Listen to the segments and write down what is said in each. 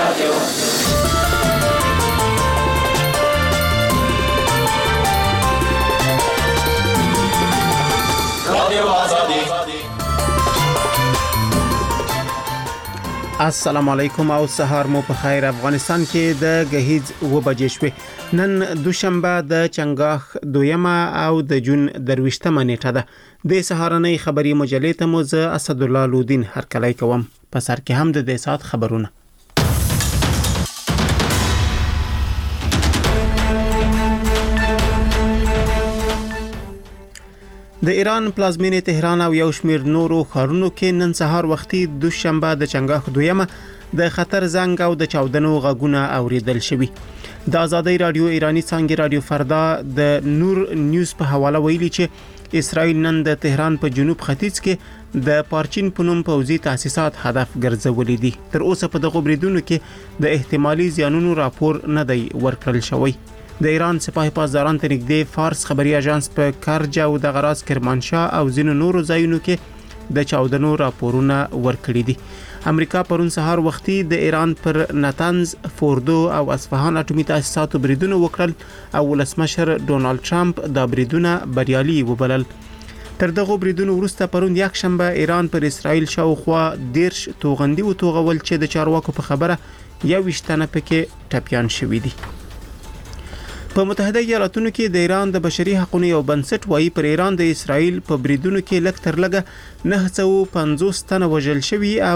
السلام علیکم او سهار مو په خیر. افغانستان کې د غهیز و بجې شوې. نن دوشنبه د چنګاښ دویمه او د جون درويشتمه نیټه ده. د سهارنۍ خبري مجلې ته مو زه اسد الله لودین هرکلی کوم. په سر کې هم د دې سات خبرونه. د ایران پلازمینې تهران او یو شمېر نورو ښارونو کې نن سهار وختي دوشنبه د چنګاښ دویمه د خطر زنګ او د چاودنو غږونه اوریدل شوي. د آزادۍ رادیو ایرانی څنګه رادیو فردا د نور نیوز په حواله ویلي چې اسرائیل نن د تهران په جنوب ختیځ کې د پارچین په نوم پوځي تاسیسات هدف ګرځولي دي. تر اوسه په دغه بریدونو کې د احتمالي زیانونو راپور نه دی ورکړل شوی. د ایران سپاه پاسداران ته نږدې فارس خبري اژانس په کرج او د غراز کرمانشاه او ځینو نورو ځایونو کې د چاودنو راپورونه ورکړي دي. امریکا پرون سهار وختي د ایران پر نتنز، فوردو او اصفهان اټومي تاسیساتو بریدونه وکړل او ولسمشر ډونالد ټرمپ دا بریدونه بریالي وبلل. تر دغه بریدونو وروسته پرون یک شنبه ایران پر اسرائیل شاوخوا 10 توغندي وتوغول چې د چارواکو په خبره 21 تنه پکې ټپيان شوي دي. په متحده ایالاتونو کې د ایران د بشري حقوقو یو بنسټ وایي پر ایران د اسرائیل په بریدونو کې لږ تر لږه 950 تنه وژل شوي او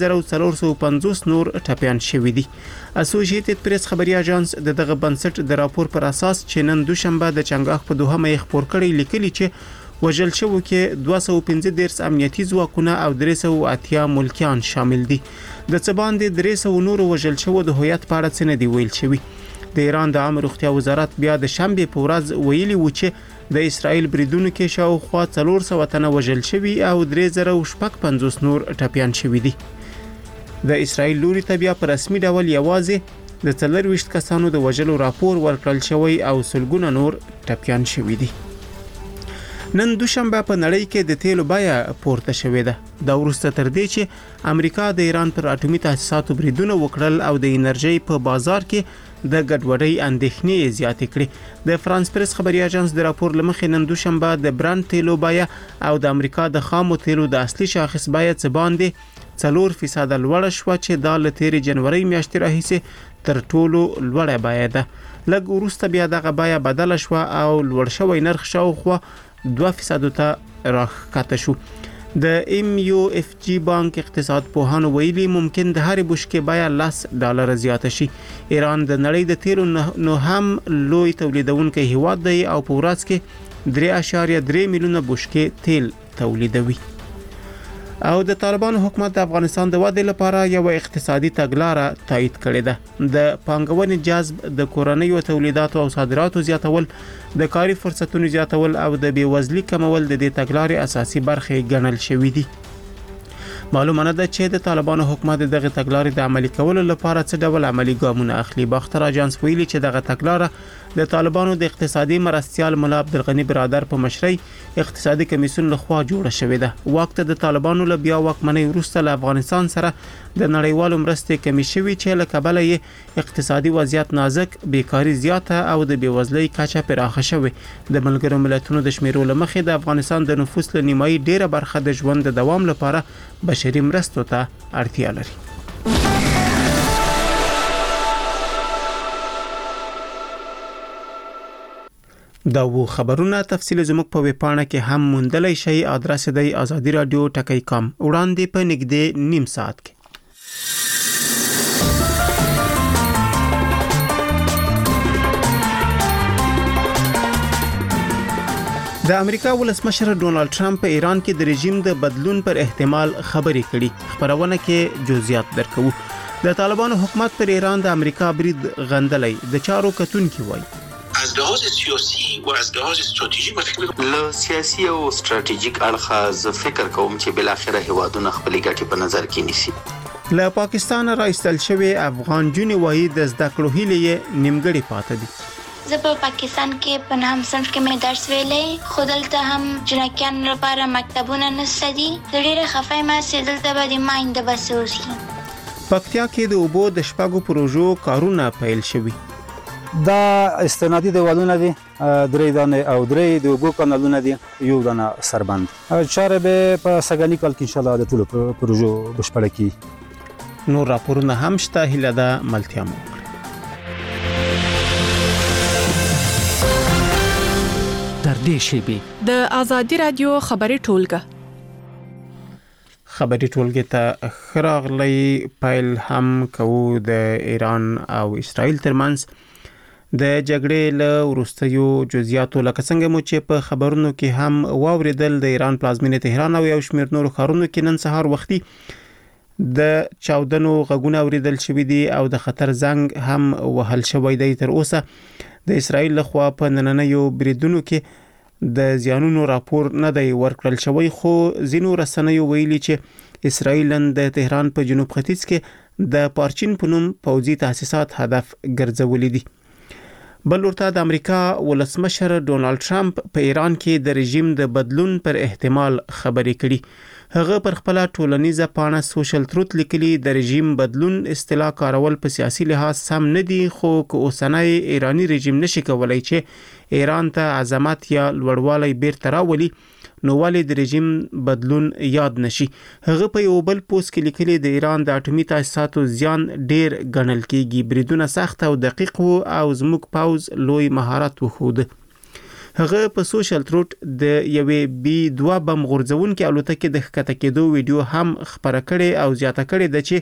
3450 نور ټپيان شوي دي. اسوسییټډ پریس خبري اژانس دغه بنسټ د راپور پر اساس چې نن دوشنبه د چنګاښ په دوهمه یې خبر کړی لیکلي چې وژل شوو کې 215 امنیتي ځواکونه او 380 ملکیان شامل دي. د څه باندې 300 نور وژل شوو د هویت په اړه څه نه دی ویل شوی. د ایران د عامه روغتیا وزارت بیا د شنبه په ورځ ویلي و چې د اسرائیل بریدونو کې شاوخوا 400 تنه وژل شوي او 3050 نور ټپيان شوي دي. د اسرائیل لوري ته بیا په رسمي ډول یوازې د 24 کسانو د وژلو راپور ورکړل شوی او سلګونه نور ټپيان شوي دي. نن دوشنبه په نړۍ کې د تیلو بیه پورته شوې ده. دا وروسته تر دې چې امریکا د ایران پر اټومي تاسیساتو بریدونه وکړل او د انرژي په بازار کې د ګډوډۍ اندېښنې زیاتې کړې. د فرانس پریس خبري اژانس د راپور لمخې نن دوشنبه د برانډ تیلو بیه او د امریکا د خامو تیلو د اصلي شاخص بیه څخه باندې 4% لوړه شو چې د لتيري جنوري میاشتې راهیسې تر ټولو لوړه بیه ده. لږ وروسته بیا دغه بیه بدله شو او لوړ شوی نرخ شاوخوا 2% ته راکته شو. د MUFG بانک اقتصاد پوهانو ویلي ممکن د هر بشکې بیه $10 زیاته شي. ایران د نړۍ د تیلو نو هم لوی تولیدونکو هیواد دی او په ورځ کې 3.3 میلیونه بشکې تیل تولیدوي. او د طالبانو حکومت د افغانستان د ودې لپاره یو اقتصادي تګلارې تایید کړې ده. د پانګونې جذب، د کورنیو تولیداتو او صادراتو زیاتول، د کاري فرصتونو زیاتول او د بیوزلۍ کمول د دې تګلارې اساسي برخې ګڼل شوې دي. معلومه نه ده چې د طالبانو حکومت دغه تګلارې د عملي کولو لپاره څه ډول عملي ګامونه اخلي. باختر اژانس ویلي چې دغه تګلارې د طالبانو د اقتصادي مرستيال مولا عبدالغنی برادر په مشرۍ اقتصادي کمیسیون لخوا جوړه شوې ده. وخت د طالبانو له بیا واکمنۍ وروسته له افغانستان سره د نړیوالو مرستې کمی شوي چې له کبله یې اقتصادي وضعیت نازک، بیکاری زیاته او د بیوزلۍ کچه پراخه شوې. د ملګرو ملتونو د شمیرو لمخې د افغانستان د نفوس له نیمایي ډیره برخه د ژوند د دوام لپاره بشري مرستو ته اړتیا لري. دا و خبرونه تفصیل زموږ په ویب پاڼه کې هم موندلای شئ. ادرس دی azadi.radio.com. وړاندې په نږدې نیم ساعت کې. د امریکا ولسمشر ډونالد ټرمپ په ایران کې د رژیم د بدلون پر احتمال خبرې کړي. خبرونه کې جزئیات درکو. د طالبانو حکومت پر ایران د امریکا برید غندلای د چارو کتونکي وایي. از لحاظ سیاسی و از لحاظ استراتژیک و فکر له سیاسي او استراتیژیک اړخه زه فکر کوم چې بل اخره هوادونه خپل ګټې په نظر کې نیسي. له پاکستان راایستل شوی افغان جونې وایي د زده کړو هیلې نیمګړې پاتې دي. زه په پاکستان کې په نهم صنف کې مې درس ویلې، خو دلته هم جنکیان لپاره مکتبونه نشته دي. ډېره خفه یم چې دلته به د ماینده بس اوسي. پکتیا کې د اوبو د شپږو پروژو کارونه پیل شوي. دا استنادي دیوالونه دي، درې دانې او درې د اوبو کانالونه دي، یو دانه سربند. چاره به په سږني کال کې ان شاء الله د ټولو پروژو بشپړه کی. نور راپورونه هم شته، هیله ده ملتیا مو وکړي. در دې شیبې د آزادي رادیو خبري ټولګه خبري ټولګه ته خراغلی پیل هم کوو د ایران او اسرائیل ترمنځ د جګړې له وروستیو جزئیاتو، لکه څنګه مو چې په خبرونو کې هم واوریدل، د ایران پلازمینه تهران او یو شمېر نورو ښارونو کې نن سهار وختي د چاودنو غږونه اوریدل شوي دي او د خطر زنګ هم وهل شوی دی. تر اوسه د اسرائیل لخوا په نننیو بریدونو کې د زیانونو راپور نه دی ورکړل شوی، خو ځینو رسنیو ویلي چې اسرائیل د تهران په جنوب ختیځ کې د پارچین په نوم پوځي تاسیسات هدف ګرځولي دي. بل ورته د امریکا ولسمشر ډونالد ټرمپ په ایران کې د رژیم د بدلون پر احتمال خبرې کړي. هغه پر خپل ټولنیزه پاڼه سوشل تروت لیکلي د رژیم بدلون اصطلاح کارول په سیاسي لحاظ سم نه دي، خو که اوسنۍ ایرانی رژیم نشي کولای چې ایران ته عظمت یا لوړوالی بیرته راولي، نو ولې د رژیم بدلون یاد نشي. هغه په یو بل پوسټ کې لیکلي د ایران د اټومي تاسیساتو زیان ډیر ګڼل کیږي، بریدونه سخت او دقیق وو او زموږ پوځ لوی مهارت وښود. هغه په سوشل تروت د یوې B-2 بم غورځونکې الوتکې د ښکته کېدو ویډیو هم خپره کړې او زیاته کړې ده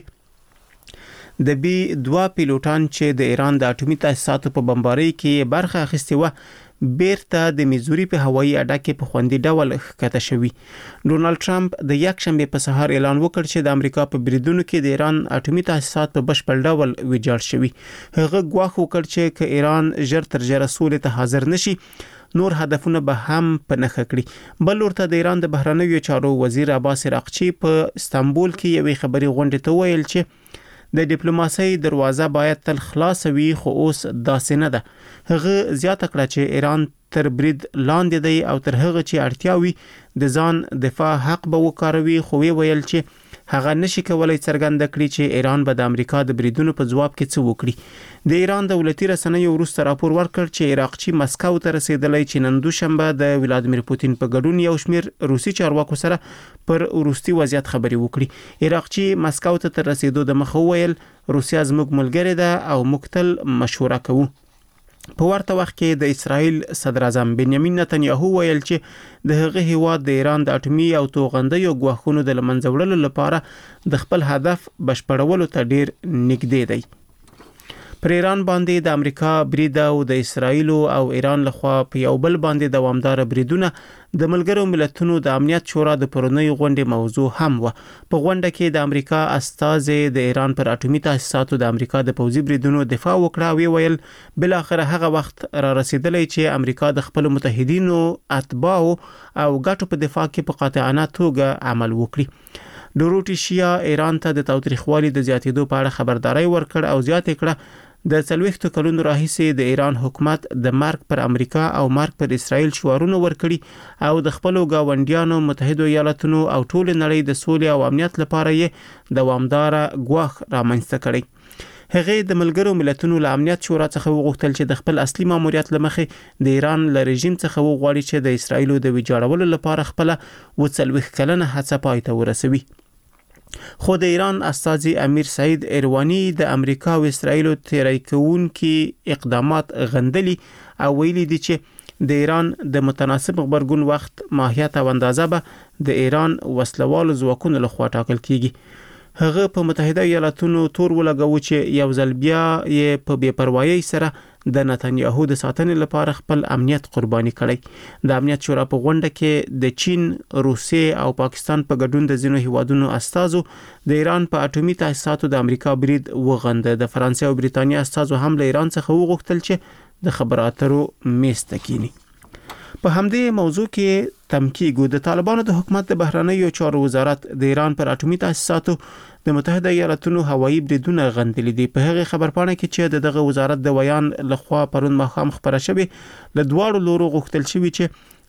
چې د B-2 پیلوټان چې د ایران د اټومي تاسیساتو په بمبارۍ کې برخه اخیستې وه، بیرته د میزوري په هوایي اډه کې په خوندي ډول ښکته شوي. ډونالد ټرمپ د یکشنبه په سهار اعلان وکړ چې د امریکا په بریدونو کې د ایران اټومي تاسیسات په بشپړ ډول ویجاړ شوي. هغه ګواښ وکړ چې که ایران ژر تر ژره سولې ته حاضر نشي، نور هدفونه به هم په نښه کړي. بل ورته د ایران د بهرنیو چارو وزیر عباس عراقچی په استانبول کې یوې خبري غونډې ته ویل چې د ډیپلوماسۍ دروازه باید تل خلاص وي، خو اوس داسې نه ده. هغه زیاته کړه چې ایران تر برید لاندې دی او تر هغه چې اړتیا وي د ځان دفاع حق به وکاروي، خو ویل چې هغه نشي کولای څرګنده کړي چې ایران به د امریکا د بریدونو په ځواب کې څه وکړي. د ایران دولتي رسنیو وروسته راپور ورکړ چې عراقچی مسکو ته رسیدلی چې نن دوشنبه د ولادیمیر پوتین په ګډون یو شمېر روسي چارواکو سره پر وروستي وضعیت خبرې وکړي. عراقچی مسکو ته تر رسیدو د مخه ویل روسیا زموږ ملګری ده او موږ تل مشوره کوو. په ورته وخت کې د اسرائیل صدر اعظم بنیامین نتنیاهو ویل چې د هغه هیواد د ایران د اټومي او توغندیو ګواښونو د لمنځه وړلو لپاره د خپل هدف بشپړولو ته ډیر نږدې دی. پر ایران باندې د امریکا برید او د اسرائیل او ایران لخوا په یو بل باندې دوامدار بریدونه د ملګرو ملتونو د امنیت شورا د پرونی غونډې موضوع هم و. په غونډه کې د امریکا استازي د ایران پر اټومي تاسیساتو د امریکا د پوځي بریدونو دفاع وکړه او ویل بل اخر هغه وخت را رسیدلی چې امریکا د خپل متحدینو اتباعو او ګټو په دفاع کې په قاطعانه توګه عمل وکړي. ډوروټیشیا ایران ته د تاوتریخوالي د زیاتېدو په اړه خبرداري ورکړ او زیاته کړه د 40 کلونو راهیسې د ایران حکومت د مرګ پر امریکا او مرګ پر اسرائیل شعارونه ورکړي او د خپل گاونډیانو متحده ایالاتونو او ټول نړۍ د سولې او امنیت لپاره یې دوامدار ګواښ رامنځته کړي. هغه د ملګرو ملتونو له امنیت شورا څخه وغوښتل چې د خپل اصلي ماموریت لمخې د ایران له رژیم څخه وغواړي چې د اسرائیل د ویجاړولو لپاره خپل 40 کلنه هڅه پای ته ورسوي. خو د ایران استازي امیر سعید ایروانی د امریکا او اسرائیل تیری کوونکي اقدامات غندلي او ویلي دي چې د ایران د متناسب غبرګون وخت ماهیت او اندازه به د ایران وسلوالو ځواکونو لخوا ټاکل کیږي. هغه په متحده ایالاتونو تور ولګاوه چې یو ځل بیا یې په بې پروايي سره د نتنیاهو د ساتنې لپاره خپل امنیت قرباني کړی. د امنیت شورا په غونډه کې د چین، روسیې او پاکستان په ګډون د ځینو هیوادونو استازو د ایران په اټومي تاسیساتو د امریکا برید وغنده. د فرانسې او بریتانیا استازو هم له ایران څخه وغوښتل چې د خبرو اترو میز ته کینی. په همدې موضوع کې تمکیګو د طالبانو د حکومت د بهرنیو چارو وزارت د ایران پر اټومي تاسیساتو د متحده ایالاتونو هوایي بریدونه غندلي دي. په هغه خبرپاڼه کې چې دغه وزارت د ویان لخوا پرون ماښام خبره شوه له دواړو لورو غوښتل شوی چې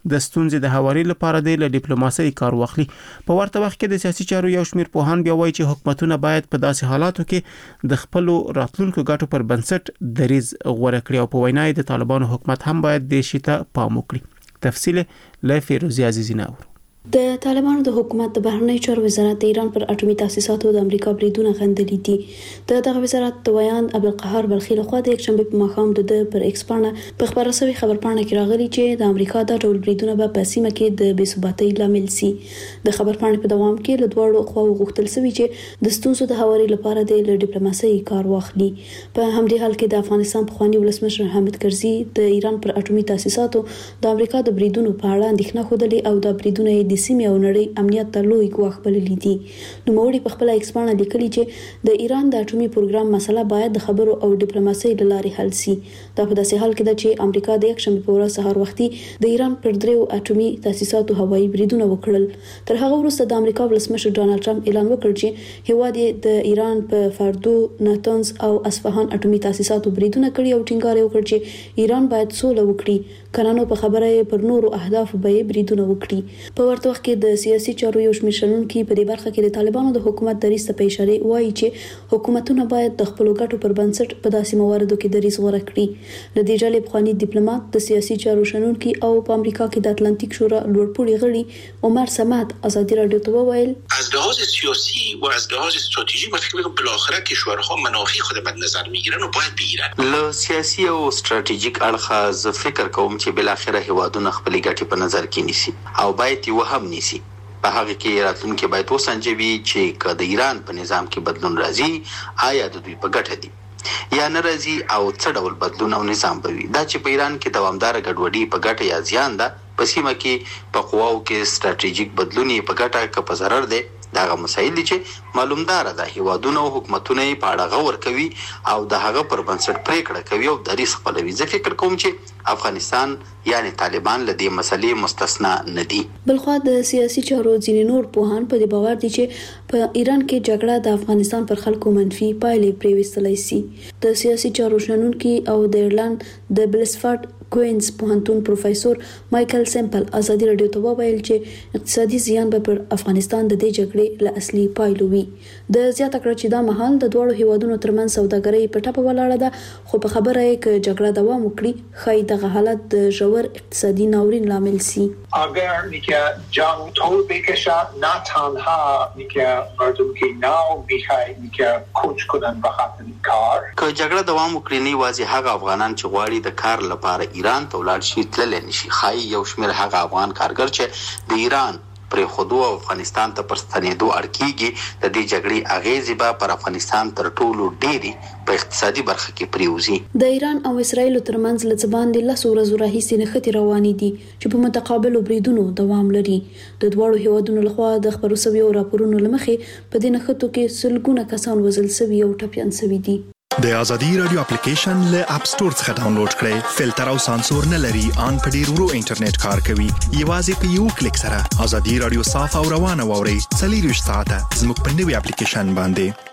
د ستونزې د هواري لپاره د ډیپلوماسۍ کار واخلي. په ورته وخت کې د سیاسي چارو یو شمېر پوهان بیا وایي چې حکومتونه باید په داسې حالاتو کې د خپل راتلونکو ګټو پر بنسټ دریز غوړه کړي او په وینا د طالبانو حکومت هم باید د شیته پام وکړي. تفصیل له فیروزی عزیزی نور. د طالبانو د حکومت د بهرنی چارو وزارت د ایران پر اټومي تاسیساتو د امریکا بریدونه غندلي دي. دغه وزارت د ویان عبدالقهار بلخی لخوا د یکشنبه په ماښام د پر ایکس پاڼه په خبره شوی خبرپاڼه کې راغلي چې د امریکا د ډول بریدونه به په سیمه کې د بې ثباتۍ لامل سي. د خبرپاڼې په دوام کې له دواړو خواو غوښتل شوی چې د ستونزو د هواري لپاره د ډیپلوماسۍ کار واخلي. په همدې حال کې د افغانستان پخوانی ولسمشر حامد کرزي د ایران پر اټومي تاسیساتو د امریکا د بریدونو په اړه اندېښنه خوده او د بریدونه د سیمې او نړۍ امنیت ته لوی ګواښ بللی دي. نو موري په خپل ایکس پاڼه لیکلي چې د ایران د اټومي پروګرام مسله باید د خبرو او ډیپلوماسۍ له لارې حل شي. دا په داسې حال کې ده چې امریکا د یکشنبه په ورځ سهار وختي د ایران پر دریو اټومي تاسیساتو هوایي بریدونه وکړل. تر هغه وروسته د امریکا ولسمشر ډانلډ ټرمپ اعلان وکړ چې هیواد د ایران په فاردو، ناتنز او اصفهان اټومي تاسیساتو بریدونه کړي او ټینګار وکړ چې ایران باید سوله وکړي. کنانو په خبره پر نورو اهداف به بریدونه وکړي. په ورته وخت کې د سیاسي چارو یو شمېر شنونکي په دې برخه کې د طالبانو د حکومت دریځ ته په اشاره وایي چې حکومتونه باید د خپل ګټو پر بنسټ په داسې مواردو کې دریځ غوره کړي. د دې ډلې پخوانی ډیپلوماټ د سیاسي چارو شنونکي او په امریکا کې د اتلانتیک شورا لوړپوړي غړي عمر سمات ازادي رادیو ته وویل از لحاظ سیاسی و از لحاظ استراتژی من فکر می‌کنم بالاخره کشورها منافع خود مد نظر میگیرن و باید بگیرن. له سیاسي او استراتیژیک اړخه زه فکر کوم چې بل اخره هیوادونه خپل ګټې په نظر کې نیسي او باید یې هم نیسي. په هغه کې راتلونکي باید وسنجوي چې که د ایران په نظام کې بدلون راځي آیا د دوی په ګټه دي یا نه راځي او څه ډول بدلون او نظام به وي. دا چې په ایران کې دوامدار ګډوډي په ګټه یا زیان ده، په سیمه کې په قواو کې ستراتیژیک بدلون په ګټه که په ضرر ده، داغه مسایل دي چې معلومدار ده هیوادونه او حکومتونه په اړه غور کوي او د هغه پر بنسټ پریکړه کوي او دریځ خپلوي. زه فکر کوم چې افغانستان یعنی طالبان له دې مسلې مستثنا نه دي. بلخوا د سیاسي چارو ځینې نور پوهان په دې باور دي چې په ایران کې جګړه د افغانستان پر خلکو منفي پایلې پریوستلای شي. د سیاسي چارو شنونکي او د ایرلند د بلسفورد کوینز پوهنتون پروفیسور مایکل سیمپل ازادي رادیو ته وویل چې اقتصادي زیان به پر افغانستان د دې جګړې له اصلي پایلو وي. د زیاته کړ چې دا مهال د دوړو هیوادونو ترمنځ سوداګري په ټاپه ولاړه ده، خو په خبره یې ک جګړه دوام وکړي خای دغه حالت د ژور اقتصادی ناورین لامل سی. اگر میگه جنگ طول بکشه نه تنها میگه مردم که ناو میگه کوچ کنن به خاطر کار. که جګړه دوام وکړي نه وازي هغه افغانان چې غواړي د کار لپاره ایران ته ولاړ شي تللی نشي. خای یو شمېر هغه افغان کارګر چې د ایران پر خودو افغانستان ته پرستنېدو اړکیږي، د دې جګړې اغیزې به پر افغانستان تر ټولو ډېری په اقتصادي برخه کې پریوزي. د ایران او اسرایل ترمنځ لڅبان د لاسو ورځو راهیسې نښتې روانې دي چې په متقابل بریدونو دوام لري. د دوړو هیوادونو لخوا د خبرو سوي او راپورونو لمخې په دې نښتو کې سلګونه کسان وژل شوي او ټپيان شوي دي. د ازادي رادیو اپلیکیشن له اپ سٹور څخه ډاونلوډ کړئ. فلټر او سانسور نه لري، ان په ډیر ورو انټرنیټ کار کوي. یوازې په یو کلیک سره ازادي رادیو صاف او روانه ووري. 24 ساعته زموږ په نوي اپلیکیشن باندې.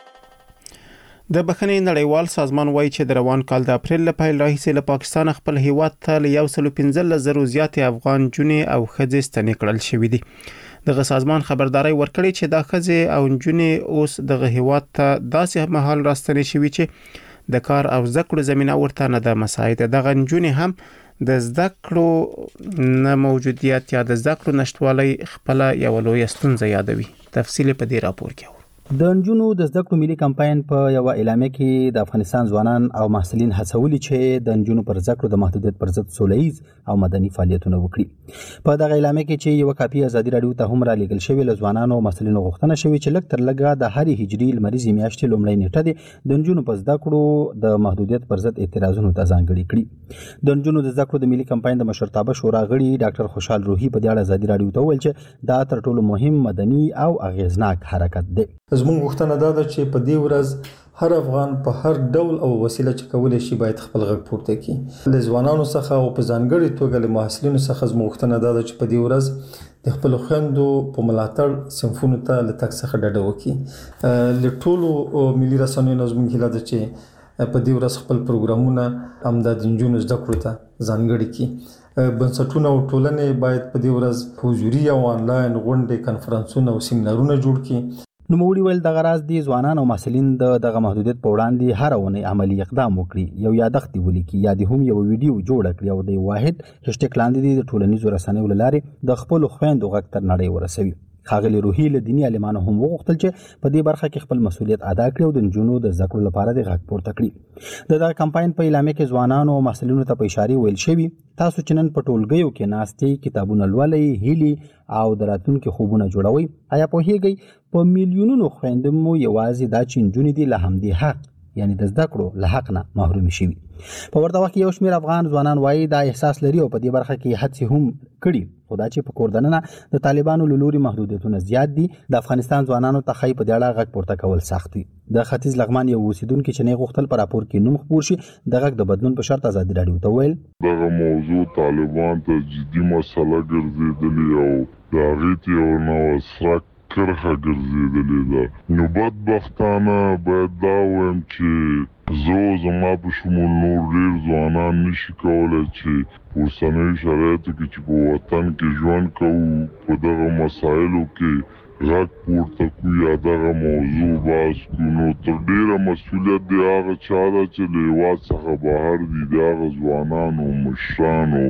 د بخښنې نړیوال سازمان وایي چې د روان کال د اپریل له پیل راهیسې له پاکستان خپل هیواد ته له 115,000 زیاتې افغان جونې او ښځې ستنې کړل شوې دي. دغه سازمان خبرداري ورکړي چې دا ښځې او جونې اوس دغه هیواد ته داسې مهال راستنې شوي چې د کار او زده کړو زمينه ورته نه ده مساعده. دغه جونې هم د زده کړو نه موجودیت یا د زده کړو نشټوالي خپل یو لوی ستونزه یادوي. تفصیل په دې راپور کې د نجونو د زده کړو ملي کمپاین په یو اعلامیه کې د افغانستان ځوانان او محصلین هڅولي چې د نجونو پر زده کړو د محدودیت پر ضد سوله‌ییز او مدني فعالیتونه وکړي. په دغه اعلامیه کې چې یو کاپي ازادي رادیو ته هم را لېږل شوی له ځوانانو او محصلینو غوښتنه شوې چې لږ تر لږه د هرې هجري لمریزې میاشتې لومړۍ نیټه د نجونو په زده کړو د محدودیت پر ضد اعتراضونو ته ځانګړې کړي. د نجونو د زده کړو د ملي کمپاین د مشرتابه شورا غړي ډاکټر خوشحال روحي په دې اړه ازادي رادیو ته وویل چې دا تر ټولو مهم مدني او اغیزناک حرکت دی. زموږ غوښتنه دا ده چې په دې ورځ هر افغان په هر ډول او وسیله چې کولای شي باید خپل غږ پورته کړي. له ځوانانو څخه او په ځانګړي توګه له محصلینو څخه زموږ غوښتنه دا ده چې په دې ورځ د خپل خويندو په ملاتړ صنفونو ته له تک څخه ډډه وکړي. له ټولو ملي رسنیو زموږ هیله ده چې په دې ورځ خپل پروګرامونه هم د نجونو زده کړو ته ځانګړي کړي. بنسټونه او ټولنې باید په دې ورځ حضوري او انلاین غونډې کنفرانسونه او سیمینارونه جوړ کړي. نوموړي ویل دغه راز دي ځوانان او محصلین دغه محدودیت په وړاندې هر ونې عملی اقدام وکړي، یو یادښت ولیکي یا د هم یو ویډیو جوړ کړي او د واحد هشټیګ لاندې د ټولنیزو رسنیو لارې د خپل خويندو غږ تر نړۍ ورسوي. ښاغلي روحي له دیني عالمانو هم وغوښتل چې په دې برخه کې خپل مسؤلیت ادا کړي او د نجونو د زده کړو لپاره د غږ پورته کړي. دغه کمپاین په اعلامیه کې ځوانانو او محصلینو ته په اشاره ویل شوی تاسو چې نن په ټولګیو کې ناستې، کتابونه لولئ، هیلي او د راتلونکي خوبونه جوړوي، آیا پوهیږئ په میلیونونو خويندې مو یوازې دا چې نجونې دي له همدې حق یعنی د زده کړو له حق نه محروم شوي. په ورته وخت کې یو شمېر افغان ځوانان وایي دا احساس لري او په دې برخه کې هڅې هم کړي، خو دا چې په کور دننه د طالبانو له لوري محدودیتونه زیات دي، د افغانستان ځوانانو ته ښایي په دې اړه غږ پورته کول سخت وي. د ختیځ لغمان یو اوسیدونکي چې نه غوښتل په راپور کې نوم خپور شي د غږ د بدلون په شرط ازادي راډیو ته ویل دغه موضوع طالبان ته جدي مسله ګرځېدلې او د هغې ته یو نوسرک کرخه ګرځېدلې ده. نو بدبختانه باید دا وایم چې زه زما په شمول نور ډېر ځوانان نشي کولی چې په اوسنیو شرایطو کې چې په وطن کې ژوند کوو په دغه مسایلو کې غږ پورته کړو یا دغه موضوع بحث کړو. نو تر ډېره مسؤلیت د هغه چا ده چې له هېواد څخه بهر دي، د هغه ځوانانو، مشرانو،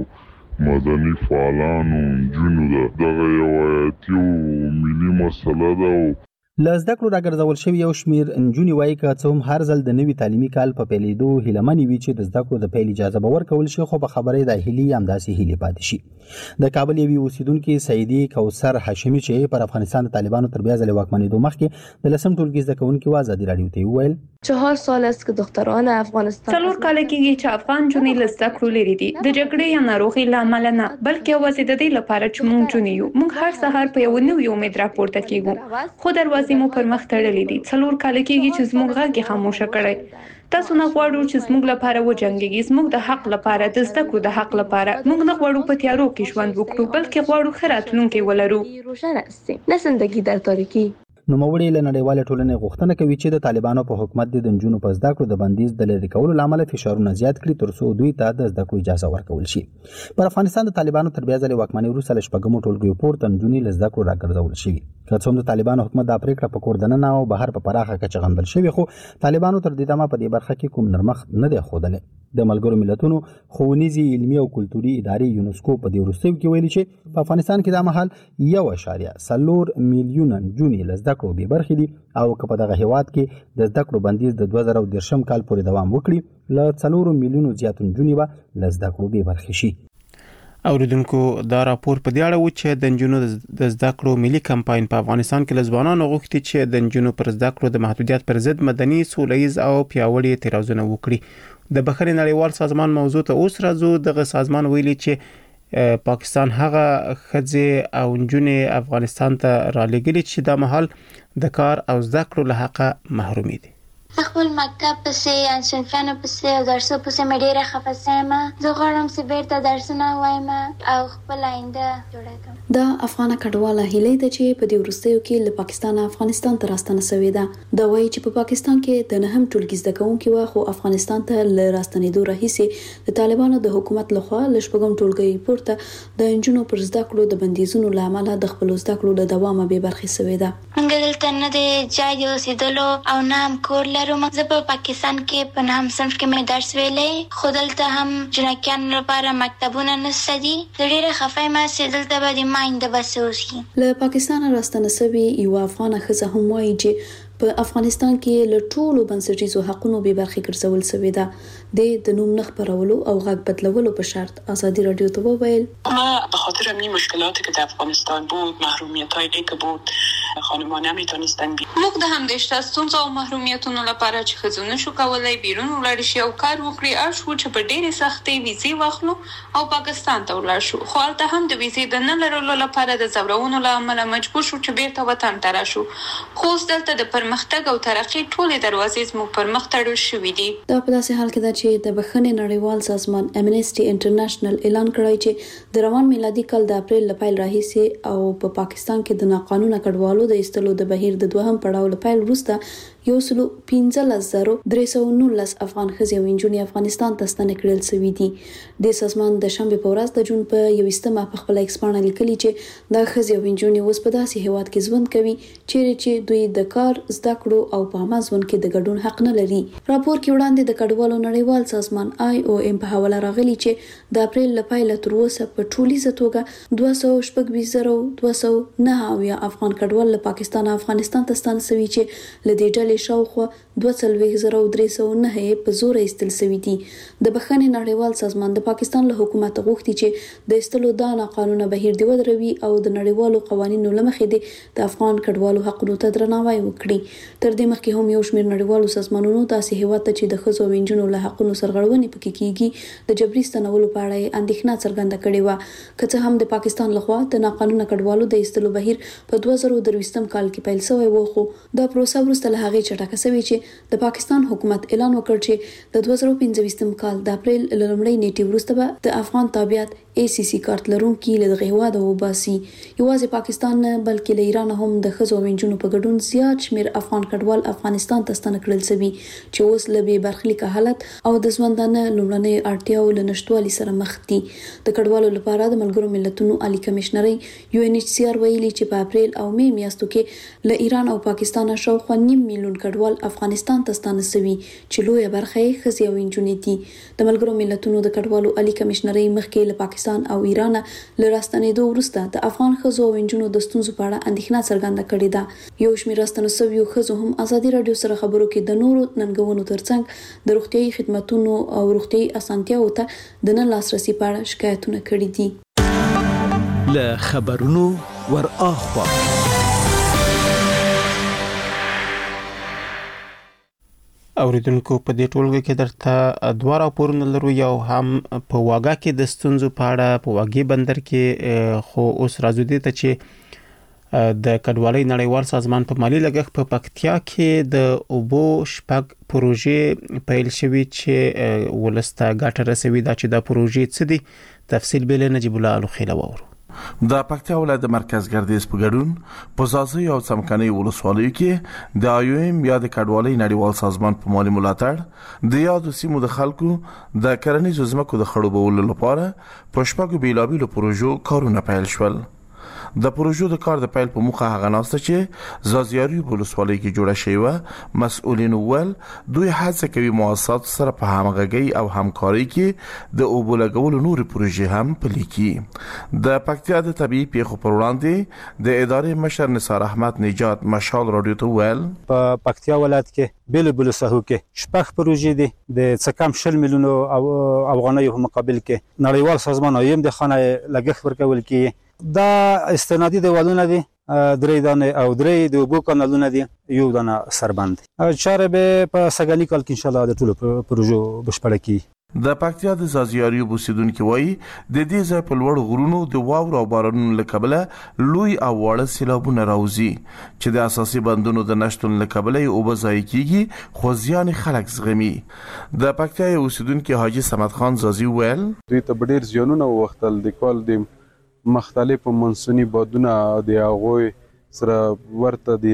مدني فعالانو، نجونو ده. دغه یو حیاتي او ملي مسله ده. له زده کړو راګرځول شوي یو شمېر نجونې وایي که څه هم هر ځل د نوي تعلیمي کال په پیلېدو هیلهمنې وي چې د زده کړو د پیل اجازه به ورکول شي، خو په خبره د هیلې همداسې هیلې پاتې شي. د کابل یوې اوسیدونکې سعیدې کوثر هاشمي چې پر افغانستان د طالبانو تر بیا ځلې واکمنېدو مخکې د 10م ټولګي زده کوونکي و ازادي راډیو ته وویل 4 سال است که دختران افغانستان 4 کال کېږي چې افغان جنې له زده کړو لرې دي، د جګړې یا ناروغۍ له امله نه، بلکې یوازې د دې لپاره چې موږ جنې یو. موږ هر سهار په یو نوي امید راپورته کېږو، خو دروازې مو پر مخ تړلې دي. 4 کال کېږي چې زموږ غږ یې خاموشه کړی. تاسو نه غواړو چې زموږ لپاره وجنګېږي، زموږ د حق لپاره، د زده کړو د حق لپاره. موږ نه غواړو په تیارو کې ژوند وکړو، بلکې غواړو ښه راتلونکی ولرو. روشن هستیم، نه زندگی در تاریکی. نوموړي له نړیوالې ټولنې غوښتنه کوي چې د طالبانو په حکومت د نجونو په زده کړو د بندیز د لرې کولو له امله فشارونه زیات کړي ترڅو دوی ته د زده کړو اجازه ورکول شي. پر افغانستان د طالبانو تر بیا ځلې واکمنۍ وروسته له 6 ټولګیو پورته نجونې له زده کړو راګرځول شوي. که څه هم د طالبانو حکومت دا پریکړه په کور دننه او بهر په پراخه کچه غندل شوې، خو طالبانو تر دې دمه په دې برخه کې کوم نرمښت نه دی ښودلی. د ملګرو ملتونو ښوونیزې، علمي او کلتوري ادارې یونسکو په دې وروستیو کې ویلي چې په افغانستان کې دا مهال 1.4 میلیونه نجونې له زده کړو بې برخې دي او که په دغه هیواد کې د زده کړو بندیز د 2013 کال پورې دوام وکړي، له 4 میلیونو زیات نجونې به له زده کړو بې برخې شي. اوریدونکو دا راپور په دې اړه و چې د نجونو د زده کړو ملي کمپاین په افغانستان کې له ځوانانو غوښتي چې د نجونو پر زده کړو د محدودیت پر ضد مدني، سولیز او پیاوړي اعتراضونه وکړي. د بخښنې نړیوال سازمان موضوع ته اوس راځو. دغه سازمان ویلي چې پاکستان هغه ښځې او نجونې افغانستان ته رالېږلي چې دا مهال د کار او زده کړو له حقه محرومي دي. خپل مکتب پسې ان صنفیانو پسې او درسو پسې مې ډېره خفه سوم. زه غواړم چې بیرته درسونه وایم او خپل آینده جوړه کړم. دا افغان کډواله هیلې ده چې په دې وروستیو کې له پاکستان افغانستان ته راستنه شوې ده. دا وایي چې په پاکستان کې د 9م ټولګي زده کوونکي و، خو افغانستان ته له راستنېدو راهیسې د طالبانو د حکومت لخوا له 4 ټولګي پورته د نجونو پر زده کړو د بندیزونو له امله د خپل زده کړو له دوامه بې برخې شوې ده. موږ دلته نه د ځای د اوسېدلو او نه هم کور لرو. زه په پاکستان کې په 9م صنف کې مې درس ویلې، خو دلته هم جنکیانو لپاره مکتبونه نشته دي. زه ډېره خفه یم چې دلته به د ما آینده به څه وشي. له پاکستان راستنه شوې یوه افغانه ښځه هم وایي چې په افغانستان کې له ټولو بنسټیزو حقونو بې برخې ګرځول شوې ده. د نوم نه خپرولو او غږ بدلولو په شرط ازادي راډیو ته وویل ما به خاطر همین مشکلاتی که در افغانستان بود، محرومیت‌هایی که بود، خانم‌ها نمی‌تونستن موږ د همدشته ستونزو او محرومیتونو لپاره چې ښځو نشو کولی بیرون ولاړ شي او کار وکړي، اړ شو چې په ډېرې سختۍ ویزې واخلو او پاکستان ته ولاړ شو. خو هلته هم د ویزې د نه لرلو لپاره د ځورونو له امله مجبور شو چې بیرته وطن ته راشو. خو اوس دلته د پرمختګ او ترقۍ ټولې دروازې زموږ پر مخ تړل شوي دي. دا په داسې حال کې ده چې د بخښنې نړیوال سازمان امنیسټي انټرنیشنل اعلان کړی چې د روان میلادي کال د اپریل له پیل راهیسې او په پاکستان کې د ناقانونه کډوالو د ایستلو د بهیر د 2م پړاو له پیل وروسته 1,15,319 افغان ښځې او نجونې افغانستان ته ستنې کړل شوې دي. د سازمان د شنبه په ورځ د جون په 21مه په خپل ایکسپانه لیکلي چې دا ښځې او نجونې اوس په داسې هیواد کې ژوند کوي چې دوی د کار، زده کړو او په عامه ژوند کې د ګډون حق نه لري. راپور کې وړاندې د کډوالو نړیوال سازمان IOM په حواله راغلي چې د اپریل له پیله تر اوسه په ټولیزه توګه 226,209 افغان کډوال له پاکستان او افغانستان ته ستانه شوي چې له دې ډلې شاوخوا 22,309 په زور ایستل شوي دي. د بخښنې نړیوال سازمان د پاکستان له حکومت غوښتي چې د ایستلو دا ناقانونه بهیر دی ودروي او د نړیوالو قوانینو له مخې د افغان کډوالو حقونو ته درناوی وکړي. تر دې مخکې هم یو شمېر نړیوالو سازمانونو داسې هیواد ته چې د ښځو او نجونو له حقونو سرغړونې پکې کیږي د جبري ستنولو په اړه اندېښنه څرګنده کړې وه. که څه هم د پاکستان لخوا د ناقانونه کډوالو د ایستلو بهیر په 2023 کال کې پیل شوی و، خو دا پروسه وروسته له هغې چټکه شوې چې د پاکستان حکومت اعلان وکړ چې د 2025 کال د اپریل له لومړۍ نیټې وروسته به د افغان تابعیت ACC کارت لرونکي له دغه هیواده وباسي. یوازې پاکستان نه بلکې له ایران هم د ښځو او نجونو په ګډون زیات شمېر افغان کډوال افغانستان ته ستنه کړل شوي چې اوس له بې برخلیکه حالت او د ژوندانه لومړنیو اړتیاوو له نشتوالي سره مخ دي. د کډوالو لپاره د ملګرو ملتونو عالی کمشنري UNHCR ویلي چې په اپریل او مې میاشتو کې له ایران او پاکستان شاوخوا 9 میلیون کډوال افغانستان ته ستانه شوي چې لویه برخه یې ښځې او نجونې دي. د ملګرو ملتونو د کډوالو عالی کمشنري مخکې له پاکستان او ایران له راستنېدو وروسته د افغان ښځو او نجونو د ستونزو په اړه اندېښنه څرګنده کړې ده. یو شمېر راستنه شویو ښځو هم ازادي راډیو سره خبرو کې د نورو ننګونو ترڅنګ د روغتیايي خدماتو او روغتیايي اسانتیاوو ته د نه لاسرسي په اړه شکایتونه کړي دي. له خبرونو ور اخوا اوریدونکو په دې ټولګه کې درته دوه راپورونه لرو. یو هم په واګه کې د ستونزو په اړه په واګې بندر کې، خو اوس راځو دې ته چې د کډوالۍ نړیوال سازمان په مالی لګښت په پکتیا کې د اوبو شپږ پروژې پیل شوي چې ولسته ګټه رسوي. دا چې دا پروژې څه دي تفصیل به له نجیب الله الخیل وورو. د پکتیا ولایت د مرکز ګردیز په ګډون په زازي او څمکني ولسوالیو کې د IOM یا د کډوالۍ نړیوال سازمان په مالی ملاتړ د یادو سیمو د خلکو د کرنیزو ځمکو د خړوبولو لپاره په شپږو بیلابیلو پروژو کارونه پیل شول. د پروژو د کار د پیل په موخه هغه ناسته چې زازیاري ولسوالۍ کې جوړه شوی و. مسؤلین ول دوی هڅه کوي مؤسسات سره په همغږي او همکاري کې د اوبو لګولو نور پروژې هم پلي کړي. د پکتیا د طبيعي پیښو پر وړاندې د ادارې مشر نثار احمد نجات مشال رادیو ته ول په پکتیا ولایت کې بیل ساحو کې شپږ پروژې دي د څه کم 20 میلیونو افغانیو په مقابل کې نړیوال سازمان IOM د خانه لګښت ورکول کی. دا استنادي دیوالونه دي، درې دانه او درې د اوبو کانالونه دي، یو دانه سربند. چاره به په سګالي کال کې ان شاء الله د ټولو پروژو بشپړه کی. د پکتیا د زازیاري بوسیدونکو وایي د دې ځای په لوړ غرونو د واورو او بارانونو له کبله لوی او واړه سیلابونه راوځي چې د اساسي بندونو د نشټون له کبله اوبه ضایع کیږي، خو ځان خلک زغمي. د پکتیا اوسیدونکو حاجی صمد خان زازي ویل دوی ته ډېر زیانونه وختل د کال د مختلف منسونی بادونه د هغوی سره ورته د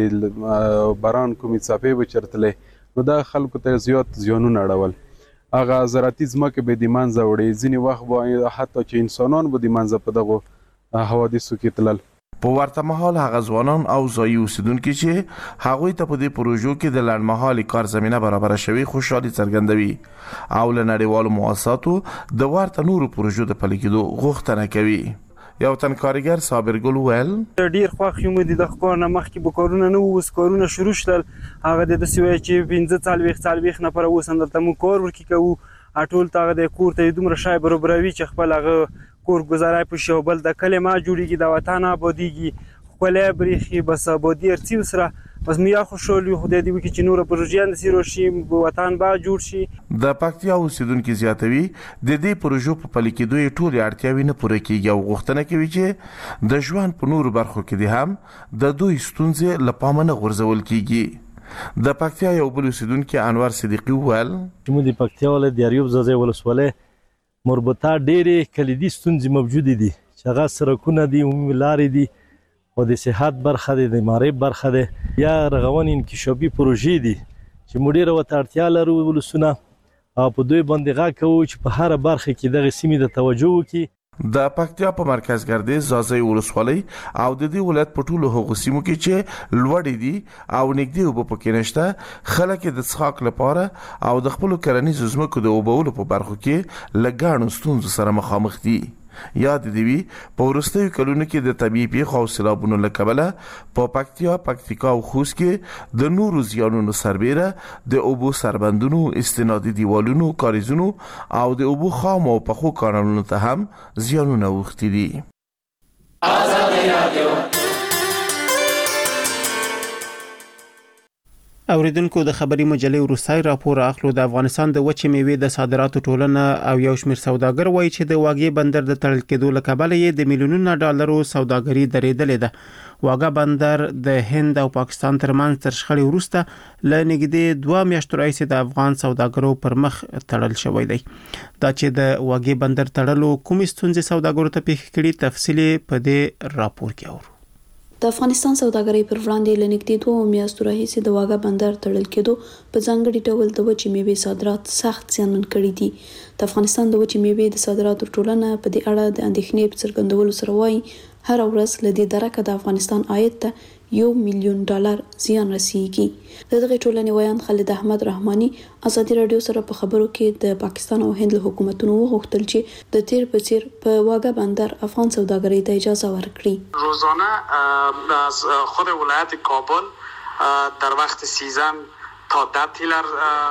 باران کومې څاپې بچرتلې نو دا خلکو ته زیات زیانونه اړول. هغه زراعتي ځمکې به د منځه وړي، ځینې وخت به حتی چې انسانان به د منځه په دغو حوادثو کې تلل. په ورته مهال هغه ځوانان او ځایي اوسیدونکي چې هغوی ته په دې پروژو کې د لنډمهالي کار زمینه برابره شوي خوشحالي څرګندوي او له نړیوالو مؤسساتو د ورته نورو پروژو د پلي کېدو غوښتنه کوي. یو تن کارګر صابر ګل ول ډیر خوښ یم د کار نه مخکې به کارونه نه اوس کارونه شروع شول. هغه د سوي چې 15 نفر اوس اندرته مو کار ورکی کوو ټول تاغه د کور ته دومره شای برابروي چې خپل هغه کور گزارای په شو بل د کلمه جوړیږي د وطن آبادیږي خپل بریخي بس آبادی ارتي سره بس میا خوشحالي خدای دې وکړي چې نور پروژې د سیرو شي وطن با جوړ شي. د پکتیا اوسیدونکو زیاتوي د دې پروژو په پلي کېدو ټول اړتیاوې نه پوره کیږي او غوښتنه کوي چې د ژوند په نورو برخو کې هم د دوی ستونزې له پامه نه غورځول کیږي. د پکتیا یو بل اوسیدونکو انور صدیقي وویل چې موږ د پکتیا ولایت د اریوب زازي ولسوالۍ مربوطه ډېرې کلیدي ستونزې موجود دي چې هغه سړکونه دي، عمومي لارې دي او د صحت برخه ده، د معرب برخه ده، یا رغون انکشافي پروژې دي چې موږ ډیره ورته اړتیا لرو ولسونه، او په دوی باندې غږ کوو چې په هر برخه کې دغه سیمې د توجه وکړي. د پکتیا په مرکز ګردیز زازی ولسوالۍ او د دې ولایت په ټولو هغو سیمو کې چې لوړې دي او نږدې اوبه پکې نشته، خلک د څښاک لپاره او د خپل کرنیزو ځمکو د اوبولو په برخو کې لګاڼو ستونزو سره مخامخ دي. یاد دی وی په ورستیو کلونو کې د طبيعي پیښو او سیلابونو له کبله په پکتیکا او خوست کې د نورو زیانونو سربېره د اوبو سربندونو، استنادي دیوالونو، کاریزونو او د اوبو خام او پخو کانالونو ته هم زیانونه وختي دي. آزادی رادیو اوریدونکو د خبري مجلې وروستي راپور اخلو. د افغانستان د وچې میوې د صادراتو ټولنه او یو شمېر سوداګر وایي چې د واګې بندر د تړل کېدو له کبله یې د میلیونونو ډالرو سوداګري درېدلې ده. واګه بندر د هند او پاکستان ترمنځ تر شخړې وروسته له نږدې 2 میاشتو راهیسې د افغان سوداګرو پر مخ تړل شوی دی. دا چې د واګې بندر تړلو کومې ستونزې سوداګرو ته پیښ کړي تفصیلی په دې راپور کې اورو. د افغانستان سوداګرۍ پر وړاندې لنګتي 2 میاشتو راهیسې د واګه بندر تړل کېدو په ځانګړي ډول د وچې میوې صادرات سخت زیانمن کړي دي. د افغانستان د وچې میوې د صادراتو ټولنه په دې اړه د اندېښنې په څرګندولو سره وایي هر ورځ له دې درکه د افغانستان عاید ته $1 میلیون زیان رسیږي. دغه ټولنې ویان خالد احمد رحماني ازادي رادیو سره په خبرو کې د پاکستان او هند له حکومتونو وغوښتل چې د تیر په څیر په واګه بندر افغان سوداګرۍ ته اجازه ورکړي. روزانه از خود ولایت کابل در وقت سیزن تا 10 تیلر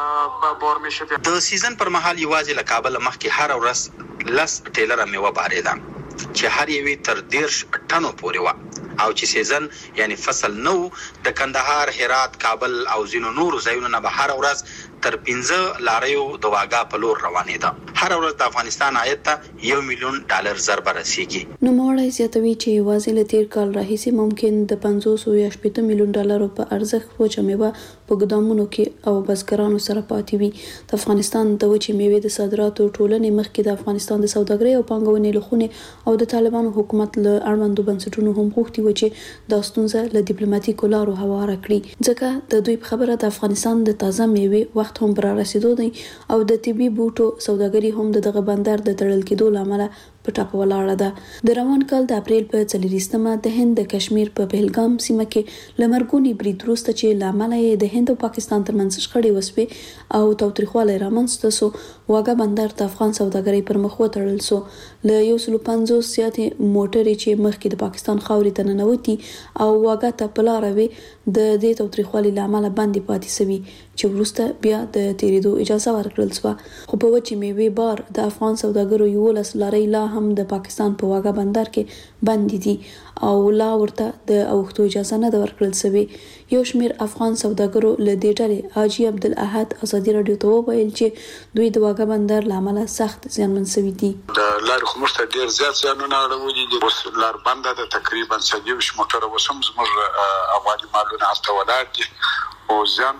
بار میشه. د سیزن پر مهال یوازې له کابل مخکې هر ورځ 10 ټیلر میوه باریده چې هر یوې تر 10 ټنو پورې و، او چې سیزن یعنی فصل نو د کندهار، هرات، کابل او ځینو نورو ځایونو نه به هر ورځ تر 15 لاریو د واګه په لور روانې ده. هر ورځ د افغانستان عاید ته $1 میلیون ضربه رسیږي. نو موړی زیاتوي چې یوازې له تیر کال راهیسې ممکن د 500 یا 80 میلیون ډالرو په ارزښت وچه میوه په ګدامونو کې او بزګرانو سره پاتې وي. د افغانستان د وچې میوې د صادراتو ټولنې مخکې د افغانستان د سوداګرۍ او پانګونې لخوا او د طالبانو حکومت له اړوندو بنسټونو هم غوښتي و چې دا ستونزه له ډیپلوماټیکو لارو هواره کړي، ځکه د دوی په خبره د افغانستان د تازه میوې وخت هم پر رسیدو دی او د طبي بوټو سوداګري هم دغه بندر د تړل کېدو لامل په ټاپه ولاړه ده. د روان کال د اپریل په 4مه د هند د کشمیر په پهلګام سیمه کې لمرګونی برید وروسته چې لامل یې د هند او پاکستان ترمنځ شخړې وسوې او تاوتریخوالی رامنځته سو، واګه بندر د افغان سوداګرۍ پر مخ وتړل سو. له 150 زیاتې موټرې چې مخکې د پاکستان خاورې ته ننوتي او واګه ته په لاره وي د دې تاوتریخوالي لامل باندې پاتې سوي چې وروسته بیا د تیریدو اجازه ورکړل سو. خو په وچې میوې بار د افغان سوداګرو 11 لارۍ لا هم د پاکستان په واګه بندر کې بند دي او لا ورته د اوښتو اجازه نه ورکړل سوي. یو شمېر افغان سوداګرو له دې ډلې حاجی عبدالاحد ازادي رادیو ته وویل چې دوی د واګه بندر لامل سخت زیانمن سوي دي. د لارې خمرته ډیر زیات زیانونه اړولي دي. اوس لار بنده ده، تقریبا 30 موټر وسم زموږ افغاني مالونه هلته ولاړ دي او زیان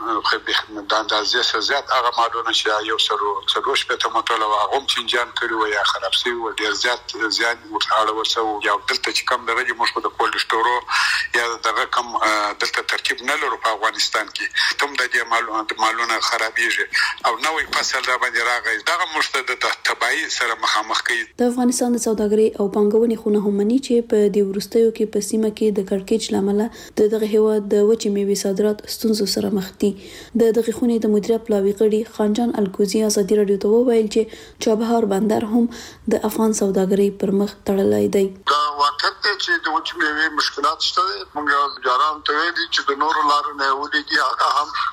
د اندازې زیات هغه مالونه چې یو سر 40 موټر او هغه هم چنجان کړي و یا خراب شوي و، ډیر زیات زیان ورته اړول شوی. یا دلته چې کم درجه موږ د کولډ سټورو یا د رقم دلته ترکیب نه لرو په افغانستان کې، تم د دې مالونه خرابېږي او نوې فصل را باندې راغی، دغه موږ د تبعی سره مخامخ کوي. د افغانستان د سوداګرۍ او پانګونې خونه هم مني چې په دې وروستیو کې په سیمه کې د کړکېچ لامل دغه هیواد د وچې میوې صادرات ستونزو سره مخ دي. د دغه خونې د مدیریت پلاوي غړي خانجان الکوزي ازادي رادیو ته وویل چې چابهار بندر هم د افغان سوداګرۍ پر مخ تړلی دی. دا واقعیت دی چې د وچې میوې مشکلات شته. موږ جاران ته ویلي چې د نورو لارو نه ولېږي، هغه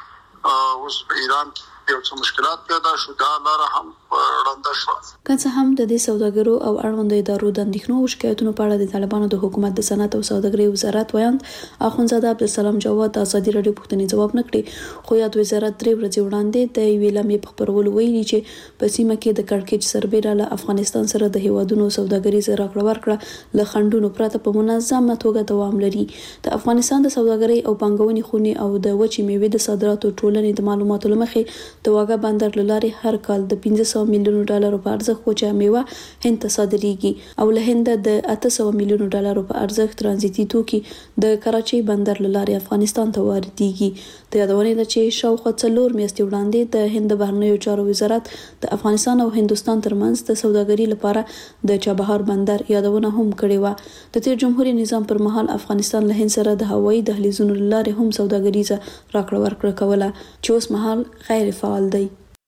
هم اوس په ایران کې یو څه مشکلات پیدا شو، دا لاره هم ړنده شوه. که څه هم د دې سوداګرو او اړوندو ادارو د اندېښنو او شکایتونو په اړه د طالبانو د حکومت د صنعت او سوداګرۍ وزارت ویاند اخوندزاده عبدالسلام جواد د ازادي رادیو پوښتنې ځواب نه کړي، خو یاد وزارت 3 ورځې وړاندې د یوې لمحې په خپرولو ویلي چې په سیمه کې د کړکېچ سربېره له افغانستان سره د هیوادونو سوداګریزه راکړه ورکړه له خنډونو پرته په منظمه توګه دوام لري. د افغانستان د سوداګرۍ او پانګونې خونې او د وچې میوې د صادراتو ټولنې د معلوماتو له مخې د واګه بندر لارې هر کال د 1500 میلیونو ډالرو په ارزښت وچه میوه هند ته صادریږي او له هند د 800 میلیونو ډالرو په ارزښت ترانزیتي توکي د کراچۍ بندر لارې افغانستان ته واردېږي. د یادونې ده چې شاوخوا 4 میاشتې وړاندې د هند بهرنیو چارو وزارت د افغانستان او هندستان ترمنځ د سوداګرۍ لپاره د چابهار بندر یادونه هم کړې و. د تیر جمهوریت نظام پر مهال افغانستان له هند سره د هوایي دهلیزونو لارې هم سوداګریزه راکړه ورکړه کوله چې اوس مهال غیر فعال دی.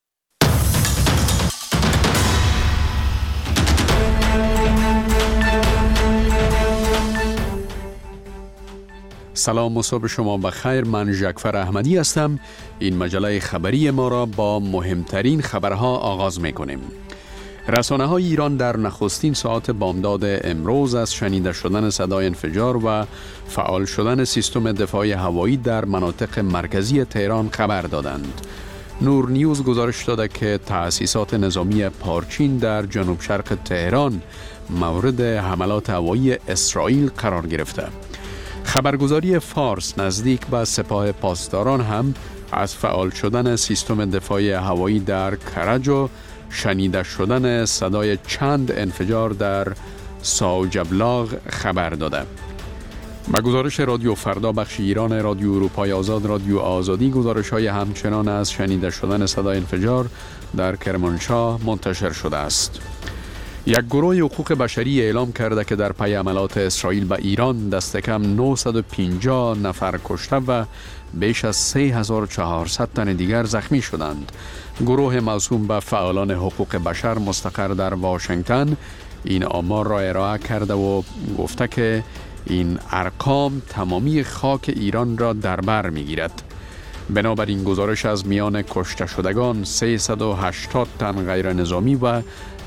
سلام و صبح شما بخیر. من جعفر احمدی هستم. این مجله خبری ما را با مهمترین خبرها آغاز می‌کنیم. رسانه‌های ایران در نخستین ساعت بامداد امروز از شنیده شدن صدای انفجار و فعال شدن سیستم دفاع هوایی در مناطق مرکزی تهران خبر دادند. نور نیوز گزارش داده که تأسیسات نظامی پارچین در جنوب شرق تهران مورد حملات هوایی اسرائیل قرار گرفته. خبرگزاری فارس نزدیک به سپاه پاسداران هم از فعال شدن سیستم دفاع هوایی در کرج و شنیده شدن صدای چند انفجار در ساوجبلاغ خبر داده. با گزارش رادیو فردا بخش ایران رادیو اروپای آزاد رادیو آزادی گزارش‌های همچنان از شنیده شدن صدای انفجار در کرمانشاه منتشر شده است. یک گروه حقوق بشری اعلام کرده که در پی حملات اسرائیل به ایران دست کم 950 نفر کشته و بیش از 3400 تن دیگر زخمی شدند. گروه موسوم به فعالان حقوق بشر مستقر در واشنگتن این آمار را ارائه کرده و گفته که این ارقام تمامی خاک ایران را در بر می‌گیرد. بنابراین گزارش از میان کشته شدگان 380 تن غیر نظامی و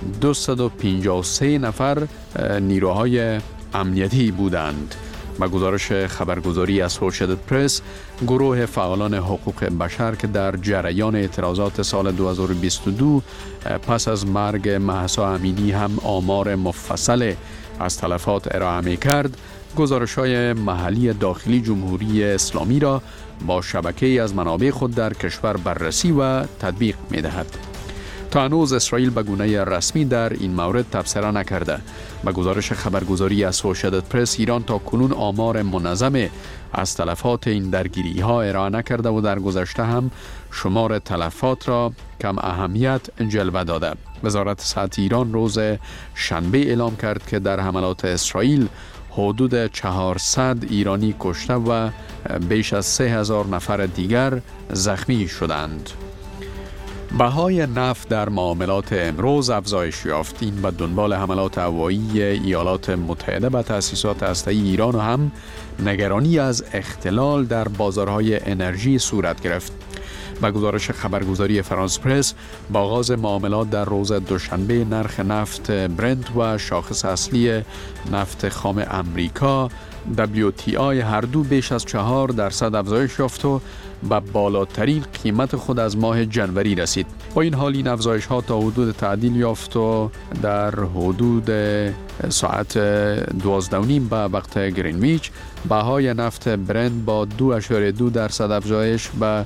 253 نفر نیروهای امنیتی بودند. با گزارش خبرگزاری اسوشییتد پرس، گروه فعالان حقوق بشر که در جریان اعتراضات سال 2022 پس از مرگ مهسا امینی هم آمار مفصل از تلفات ارائه می کرد، گزارش‌های محلی داخلی جمهوری اسلامی را با شبکه‌ای از منابع خود در کشور بررسی و تطبیق می‌دهد. تا هنوز اسرائیل به گونه رسمی در این مورد تبصره نکرده. با گزارش خبرگزاری اسوشییتد پرس، ایران تا کنون آمار منظم از تلفات این درگیری‌ها ارائه نکرده و در گذشته هم شمار تلفات را کم اهمیت جلوه داده. وزارت صحت ایران روز شنبه اعلام کرد که در حملات اسرائیل حدود 400 ایرانی کشته و بیش از 3000 نفر دیگر زخمی شدند. بهای نفت در معاملات امروز افزایش یافت. این به دنبال حملات هوایی ایالات متحده به تأسیسات هسته‌ای ایران و هم نگرانی از اختلال در بازارهای انرژی صورت گرفت. با گزارش خبرگزاری فرانس پرس، با آغاز معاملات در روز دوشنبه نرخ نفت برنت و شاخص اصلی نفت خام امریکا WTI هر دو بیش از 4% افزایش یافت و به بالاترین قیمت خود از ماه جنوری رسید. با این حال این افزایش ها تا حدود تعدیل یافت و در حدود ساعت 12:30 به وقت گرینویچ بهای نفت برنت با 2.2% افزایش به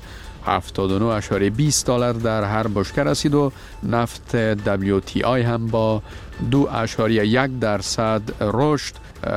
$79.20 در هر بشکه رسید و نفت WTI هم با 2.1% رشد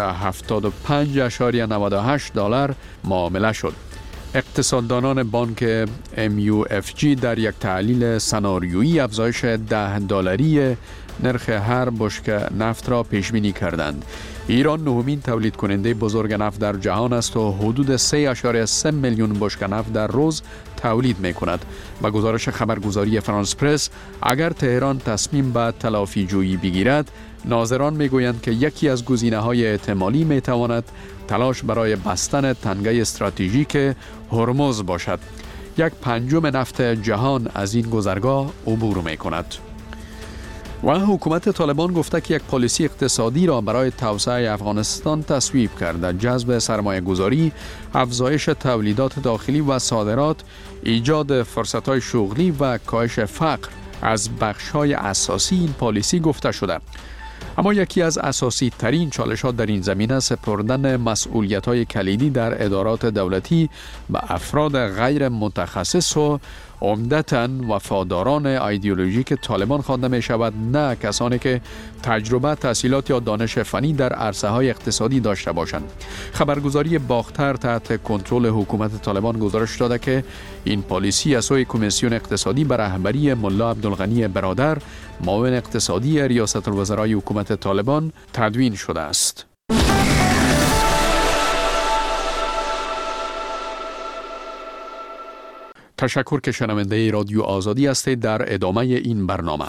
$75.98 معامله شد. اقتصاددانان بانک MUFG در یک تحلیل سناریویی افزایش $10 نرخ هر بشکه نفت را پیش بینی کردند. ایران نهمین تولید کننده بزرگ نفت در جهان است و حدود 3.3 میلیون بشکه نفت در روز تولید می کند. با گزارش خبرگزاری فرانس پرس، اگر تهران تصمیم به تلافی جویی بگیرد، ناظران می گویند که یکی از گزینه‌های احتمالی می تواند تلاش برای بستن تنگه استراتژیک هرمز باشد. 1/5 نفت جهان از این گذرگاه عبور می کند. و حکومت طالبان گفته که یک پالیسی اقتصادی را برای توسعه افغانستان تصویب کرده. جذب سرمایه گذاری، افزایش تولیدات داخلی و صادرات، ایجاد فرصت‌های شغلی و کاهش فقر از بخش‌های اساسی این پالیسی گفته شده. اما یکی از اساسی ترین چالش‌ها در این زمینه سپردن مسئولیت‌های کلیدی در ادارات دولتی به افراد غیر متخصص و عمدتاً وفاداران ایدئولوژیک طالبان خوانده می شود، نه کسانی که تجربه، تحصیلات یا دانش فنی در عرصه‌های اقتصادی داشته باشند. خبرگزاری باختر تحت کنترل حکومت طالبان گزارش داده که این پالیسی از سوی کمیسیون اقتصادی بر رهبری ملا عبدالغنی برادر، معاون اقتصادی ریاست الوزرای حکومت طالبان تدوین شده است. تشکر که شنونده رادیو آزادی هستید. در ادامه این برنامه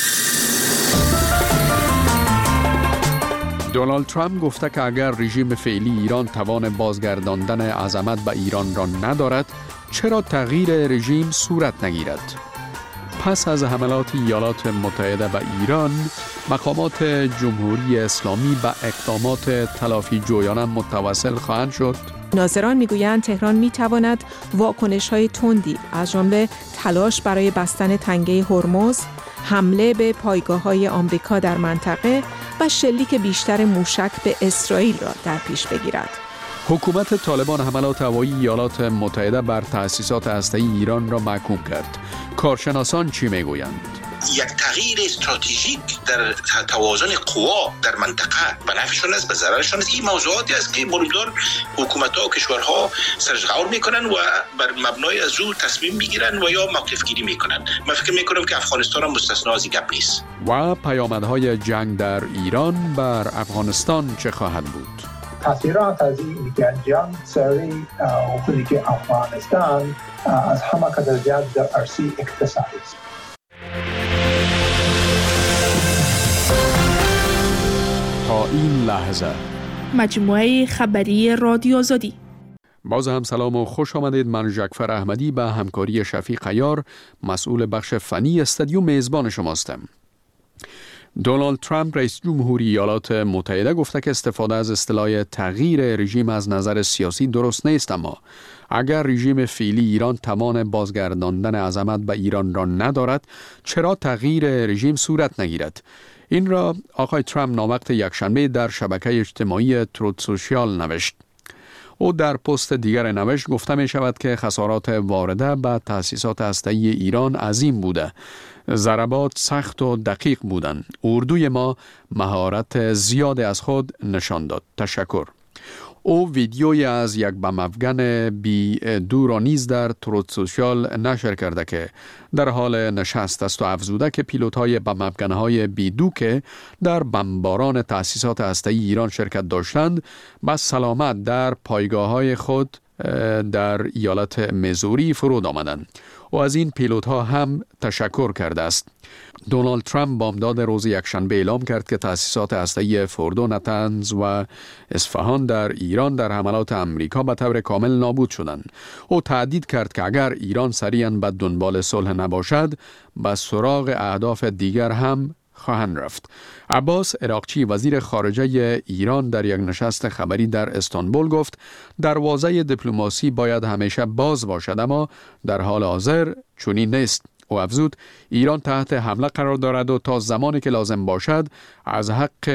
دونالد ترامپ گفته که اگر رژیم فعلی ایران توان بازگرداندن عظمت به ایران را ندارد، چرا تغییر رژیم صورت نگیرد؟ پس از حملات ایالات متحده به ایران، مقامات جمهوری اسلامی به اقدامات تلافی جویانه متوسل خواهند شد. ناظران میگویند تهران میتواند واکنش‌های تندی از جمله تلاش برای بستن تنگه هرمز، حمله به پایگاه‌های آمریکا در منطقه و شلیک بیشتر موشک به اسرائیل را در پیش بگیرد. حکومت طالبان حملات هوایی ایالات متحده بر تأسیسات هسته‌ای ایران را محکوم کرد. کارشناسان چی میگویند؟ یک تغییر استراتژیک در توازن قوا در منطقه به نفعشون است، به ضررشون است. این موضوعاتی است که برومدار حکومت‌ها و کشورها سرشغور میکنن و بر مبنای از او تصمیم میگیرن و یا موقف گیری میکنن. من فکر میکنم که افغانستان هم مستثنا از این گپ نیست. و پیامدهای جنگ در ایران بر افغانستان چه خواهد بود؟ تاثیرات از این جنگ سری خودی که افغانستان از همه قدر زیاد در عرصه اقتصادی است. تا این لحظه مجموعه خبری رادیو آزادی. باز هم سلام و خوش آمدید. من جعفر احمدی به همکاری شفیق عیار مسئول بخش فنی استودیو میزبان شماستم. دونالد ترامپ رئیس جمهوری ایالات متحده گفته که استفاده از اصطلاح تغییر رژیم از نظر سیاسی درست نیست، اما اگر رژیم فعلی ایران توان بازگرداندن عظمت به ایران را ندارد، چرا تغییر رژیم صورت نگیرد؟ این را آقای ترامپ ناوقت یکشنبه در شبکه اجتماعی تروت سوشیال نوشت. او در پست دیگر نوشت گفته می شود که خسارات وارده به تأسیسات هسته‌ای ایران عظیم بوده. ضربات سخت و دقیق بودند. اردوی ما مهارت زیاد از خود نشان داد. تشکر. او ویدیویی از یک بم افغان بی دو را نیز در تروت سوشیال نشر کرده که در حال نشست است و افزوده که پیلوت‌های بم افغان‌های بی دو که در بمباران تأسیسات هسته‌ای ایران شرکت داشتند با سلامت در پایگاه‌های خود در ایالت میزوری فرود آمدند و از این پیلوت‌ها هم تشکر کرده است. دونالد ترامپ بامداد روز یکشنبه اعلام کرد که تأسیسات هسته‌ای فوردو، نتنز و اصفهان در ایران در حملات امریکا به طور کامل نابود شدند. او تهدید کرد که اگر ایران سریعاً به دنبال صلح نباشد، به سراغ اهداف دیگر هم خواهند رفت. عباس عراقچی وزیر خارجه ایران در یک نشست خبری در استانبول گفت دروازه دیپلماسی باید همیشه باز باشد، اما در حال حاضر چنین نیست. او افزود ایران تحت حمله قرار دارد و تا زمانی که لازم باشد از حق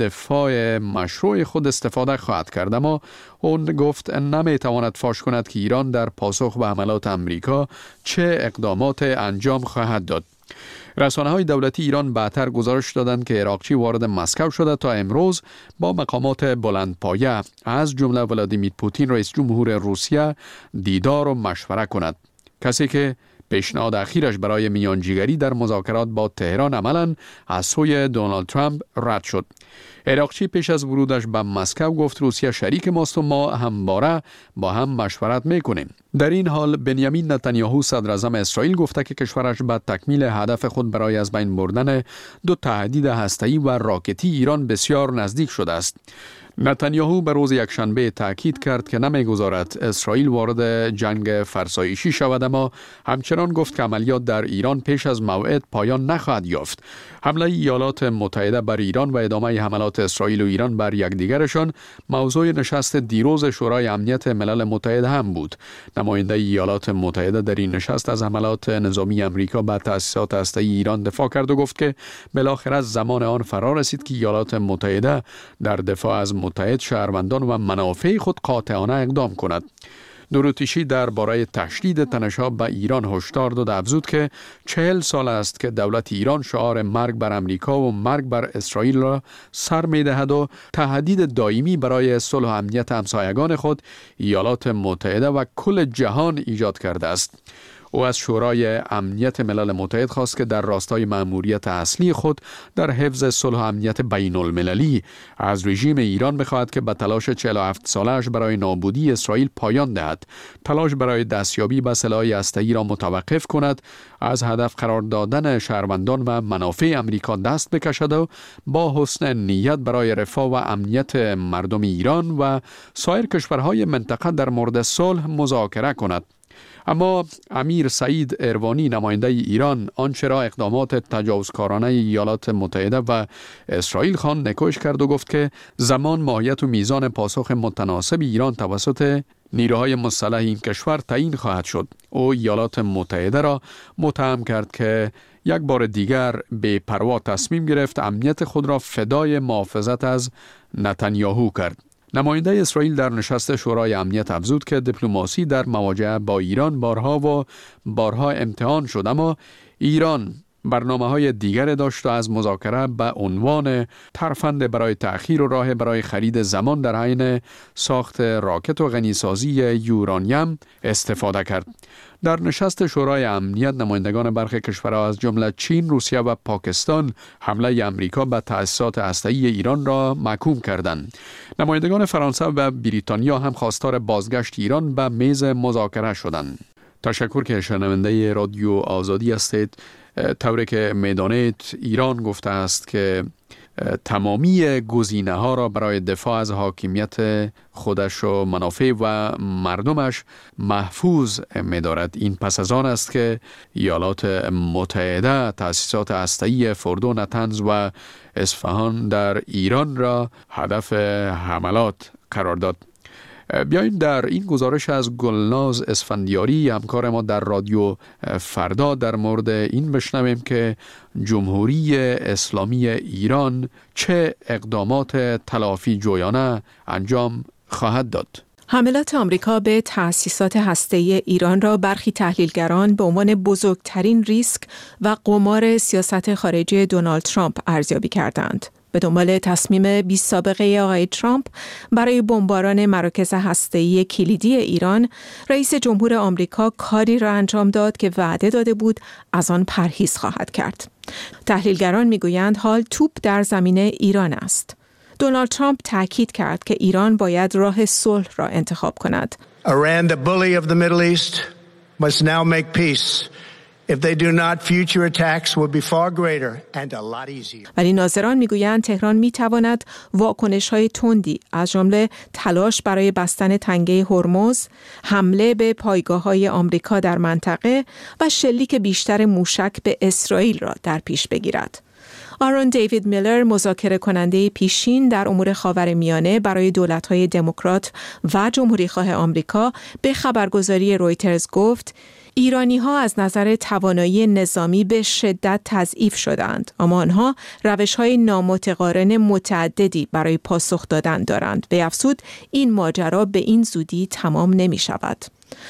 دفاع مشروع خود استفاده خواهد کرد، اما او گفت نمیتواند فاش کند که ایران در پاسخ به حملات امریکا چه اقدامات انجام خواهد داد. رسانه‌های دولتی ایران بعدتر گزارش دادند که عراقچی وارد مسکو شده تا امروز با مقامات بلندپایه از جمله ولادیمیر پوتین رئیس جمهور روسیه دیدار و مشوره کند، کسی که پیشنهاد اخیرش برای میانجیگری در مذاکرات با تهران عملاً از سوی دونالد ترامپ رد شد. عراقچی پیش از ورودش به مسکو گفت روسیه شریک ماست و ما همواره با هم مشورت میکنیم. در این حال بنیامین نتانیاهو صدر اعظم اسرائیل گفته که کشورش به تکمیل هدف خود برای از بین بردن دو تهدید هسته‌ای و راکتی ایران بسیار نزدیک شده است. نتانیاهو به روز یکشنبه تاکید کرد که نمیگذارد اسرائیل وارد جنگ فرسایشی شود، اما همچنان گفت که عملیات در ایران پیش از موعد پایان نخواهد یافت. حمله ایالات متحده بر ایران و ادامه حملات اسرائیل و ایران بر یکدیگرشان موضوع نشست دیروز شورای امنیت ملل متحد هم بود. نماینده ایالات متحده در این نشست از حملات نظامی امریکا بر تأسیسات هسته‌ای ایران دفاع کرد و گفت که بالاخره زمان آن فرا رسید که ایالات متحده در دفاع از متحد شهروندان و منافع خود قاطعانه اقدام کند. دوروتیشی درباره تشدید تنش‌ها به ایران هشدار داد، افزود که 40 سال است که دولت ایران شعار مرگ بر امریکا و مرگ بر اسرائیل را سر می‌دهد و تهدید دائمی برای صلح و امنیت همسایگان خود، ایالات متحده و کل جهان ایجاد کرده است. او از شورای امنیت ملل متحد خواست که در راستای مأموریت اصلی خود در حفظ صلح و امنیت بین المللی از رژیم ایران بخواهد که به تلاش 47 سالش برای نابودی اسرائیل پایان دهد، تلاش برای دستیابی به سلاح هسته‌ای را متوقف کند، از هدف قرار دادن شهروندان و منافع امریکا دست بکشد و با حسن نیت برای رفاه و امنیت مردم ایران و سایر کشورهای منطقه در مورد صلح مذاکره کند. اما امیر سعید اروانی نماینده ایران آنچه را اقدامات تجاوزکارانه ایالات متحده و اسرائیل خواند نکوش کرد و گفت که زمان، ماهیت و میزان پاسخ متناسب ایران توسط نیروهای مسلح این کشور تعیین خواهد شد. او ایالات متحده را متهم کرد که یک بار دیگر بے پروا تصمیم گرفت امنیت خود را فدای محافظت از نتانیاهو کرد. نماینده اسرائیل در نشست شورای امنیت افزود که دیپلماسی در مواجهه با ایران بارها امتحان شد، اما ایران برنامه‌های دیگر داشت و از مذاکره به عنوان ترفند برای تأخیر و راه برای خرید زمان در حین ساخت راکت و غنیسازی یورانیم استفاده کرد. در نشست شورای امنیت نمایندگان برخی کشورها از جمله چین، روسیه و پاکستان حمله امریکا به تأسیسات هسته‌ای ایران را محکوم کردند. نمایندگان فرانسه و بریتانیا هم خواستار بازگشت ایران به میز مذاکره شدند. تشکر که شنونده رادیو آزادی هستید. طوری که میدانید ایران گفته است که تمامی گزینه‌ها را برای دفاع از حاکمیت خودش و منافع و مردمش محفوظ می‌دارد. این پس از آن است که ایالات متحده تأسیسات هسته‌ای فردو، نتنز و اصفهان در ایران را هدف حملات قرار داد. بیایید در این گزارش از گلناز اسفندیاری همکار ما در رادیو فردا در مورد این بشنویم که جمهوری اسلامی ایران چه اقدامات تلافی جویانه انجام خواهد داد. حملات آمریکا به تأسیسات هسته‌ای ایران را برخی تحلیلگران به عنوان بزرگترین ریسک و قمار سیاست خارجی دونالد ترامپ ارزیابی کردند. به دنبال تصمیم بی سابقه آقای ترامپ برای بمباران مراکز هسته‌ای کلیدی ایران، رئیس جمهور آمریکا کاری را انجام داد که وعده داده بود از آن پرهیز خواهد کرد. تحلیلگران می‌گویند حال توپ در زمین ایران است. دونالد ترامپ تاکید کرد که ایران باید راه صلح را انتخاب کند. Iran, the bully of the Middle East, must now make peace. If they do not, future attacks will be far greater and a lot easier. ولی ناظران میگویند تهران میتواند واکنش‌های تندی از جمله تلاش برای بستن تنگه هرمز، حمله به پایگاه‌های آمریکا در منطقه و شلیک بیشتر موشک به اسرائیل را در پیش بگیرد. آرون دیوید میلر، مذاکره کننده پیشین در امور خاورمیانه برای دولت‌های دموکرات و جمهوری‌خواه آمریکا، به خبرگزاری رویترز گفت ایرانی‌ها از نظر توانایی نظامی به شدت تضعیف شدند، اما آنها روش‌های نامتقارن متعددی برای پاسخ دادن دارند. به افزود این ماجرا به این زودی تمام نمی‌شود.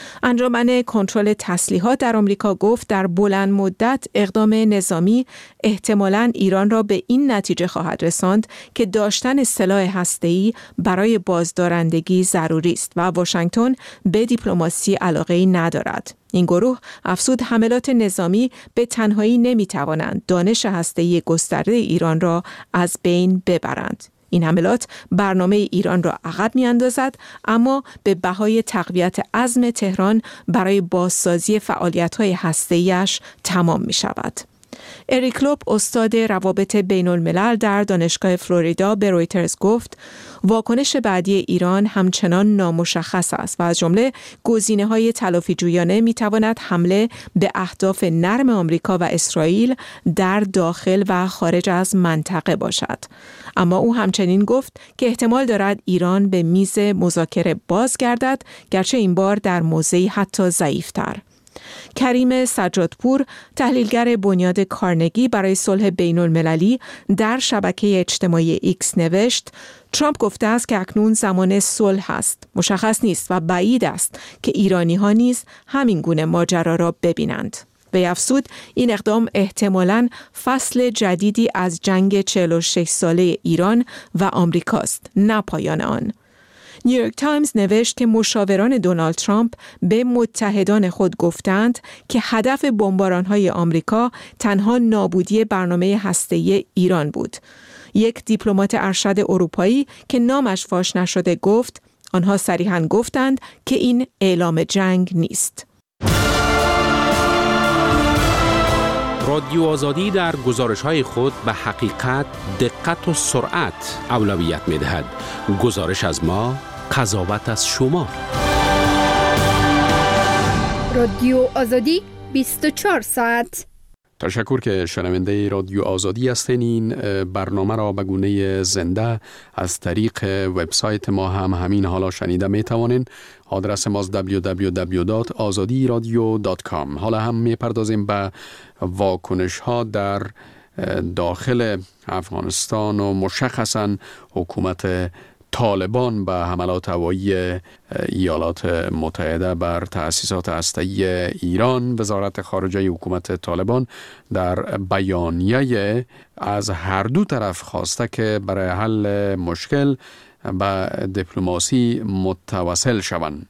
انجمن کنترل تسلیحات در آمریکا گفت در بلند مدت اقدام نظامی احتمالاً ایران را به این نتیجه خواهد رساند که داشتن سلاح هسته‌ای برای بازدارندگی ضروری است و واشنگتن به دیپلماسی علاقه‌ای ندارد. این گروه افزود حملات نظامی به تنهایی نمی‌توانند دانش هسته‌ای گسترده ایران را از بین ببرند. این حملات برنامه ایران را عقب می‌اندازد، اما به بهای تقویت عزم تهران برای بازسازی فعالیت‌های هسته‌ای‌اش تمام می‌شود. اریک لوب، استاد روابط بین الملل در دانشگاه فلوریدا، به رویترز گفت واکنش بعدی ایران همچنان نامشخص است و از جمله گزینه‌های تلافی‌جویانه می‌تواند حمله به اهداف نرم آمریکا و اسرائیل در داخل و خارج از منطقه باشد. اما او همچنین گفت که احتمال دارد ایران به میز مذاکره بازگردد، گرچه این بار در موضعی حتی ضعیف‌تر. کریم سجادپور، تحلیلگر بنیاد کارنگی برای صلح بین المللی، در شبکه اجتماعی ایکس نوشت: ترامپ گفته است که اکنون زمان صلح است. مشخص نیست و بعید است که ایرانی ها نیز همین گونه ماجرا را ببینند. وی افزود این اقدام احتمالاً فصل جدیدی از جنگ 46 ساله ایران و آمریکاست، نه پایان آن. نیویورک تایمز نوشت که مشاوران دونالد ترامپ به متحدان خود گفتند که هدف بمباران‌های آمریکا تنها نابودی برنامه هسته‌ای ایران بود. یک دیپلمات ارشد اروپایی که نامش فاش نشده گفت آنها صریحاً گفتند که این اعلام جنگ نیست. رادیو آزادی در گزارش‌های خود به حقیقت، دقت و سرعت اولویت می‌دهد. گزارش از ما، قضاوت از شما. رادیو آزادی 24 ساعت. تشکر که شنونده رادیو آزادی هستین. این برنامه را به گونه زنده از طریق وبسایت ما هم همین حالا شنیده می توانین. آدرس ماست www.azadiradio.com. حالا هم می پردازیم به واکنش ها در داخل افغانستان و مشخصاً حکومت طالبان به حملات هوایی ایالات متحده بر تأسیسات هسته‌ای ایران. وزارت خارجه حکومت طالبان در بیانیه از هر دو طرف خواسته که برای حل مشکل به دیپلماسی متوسل شوند.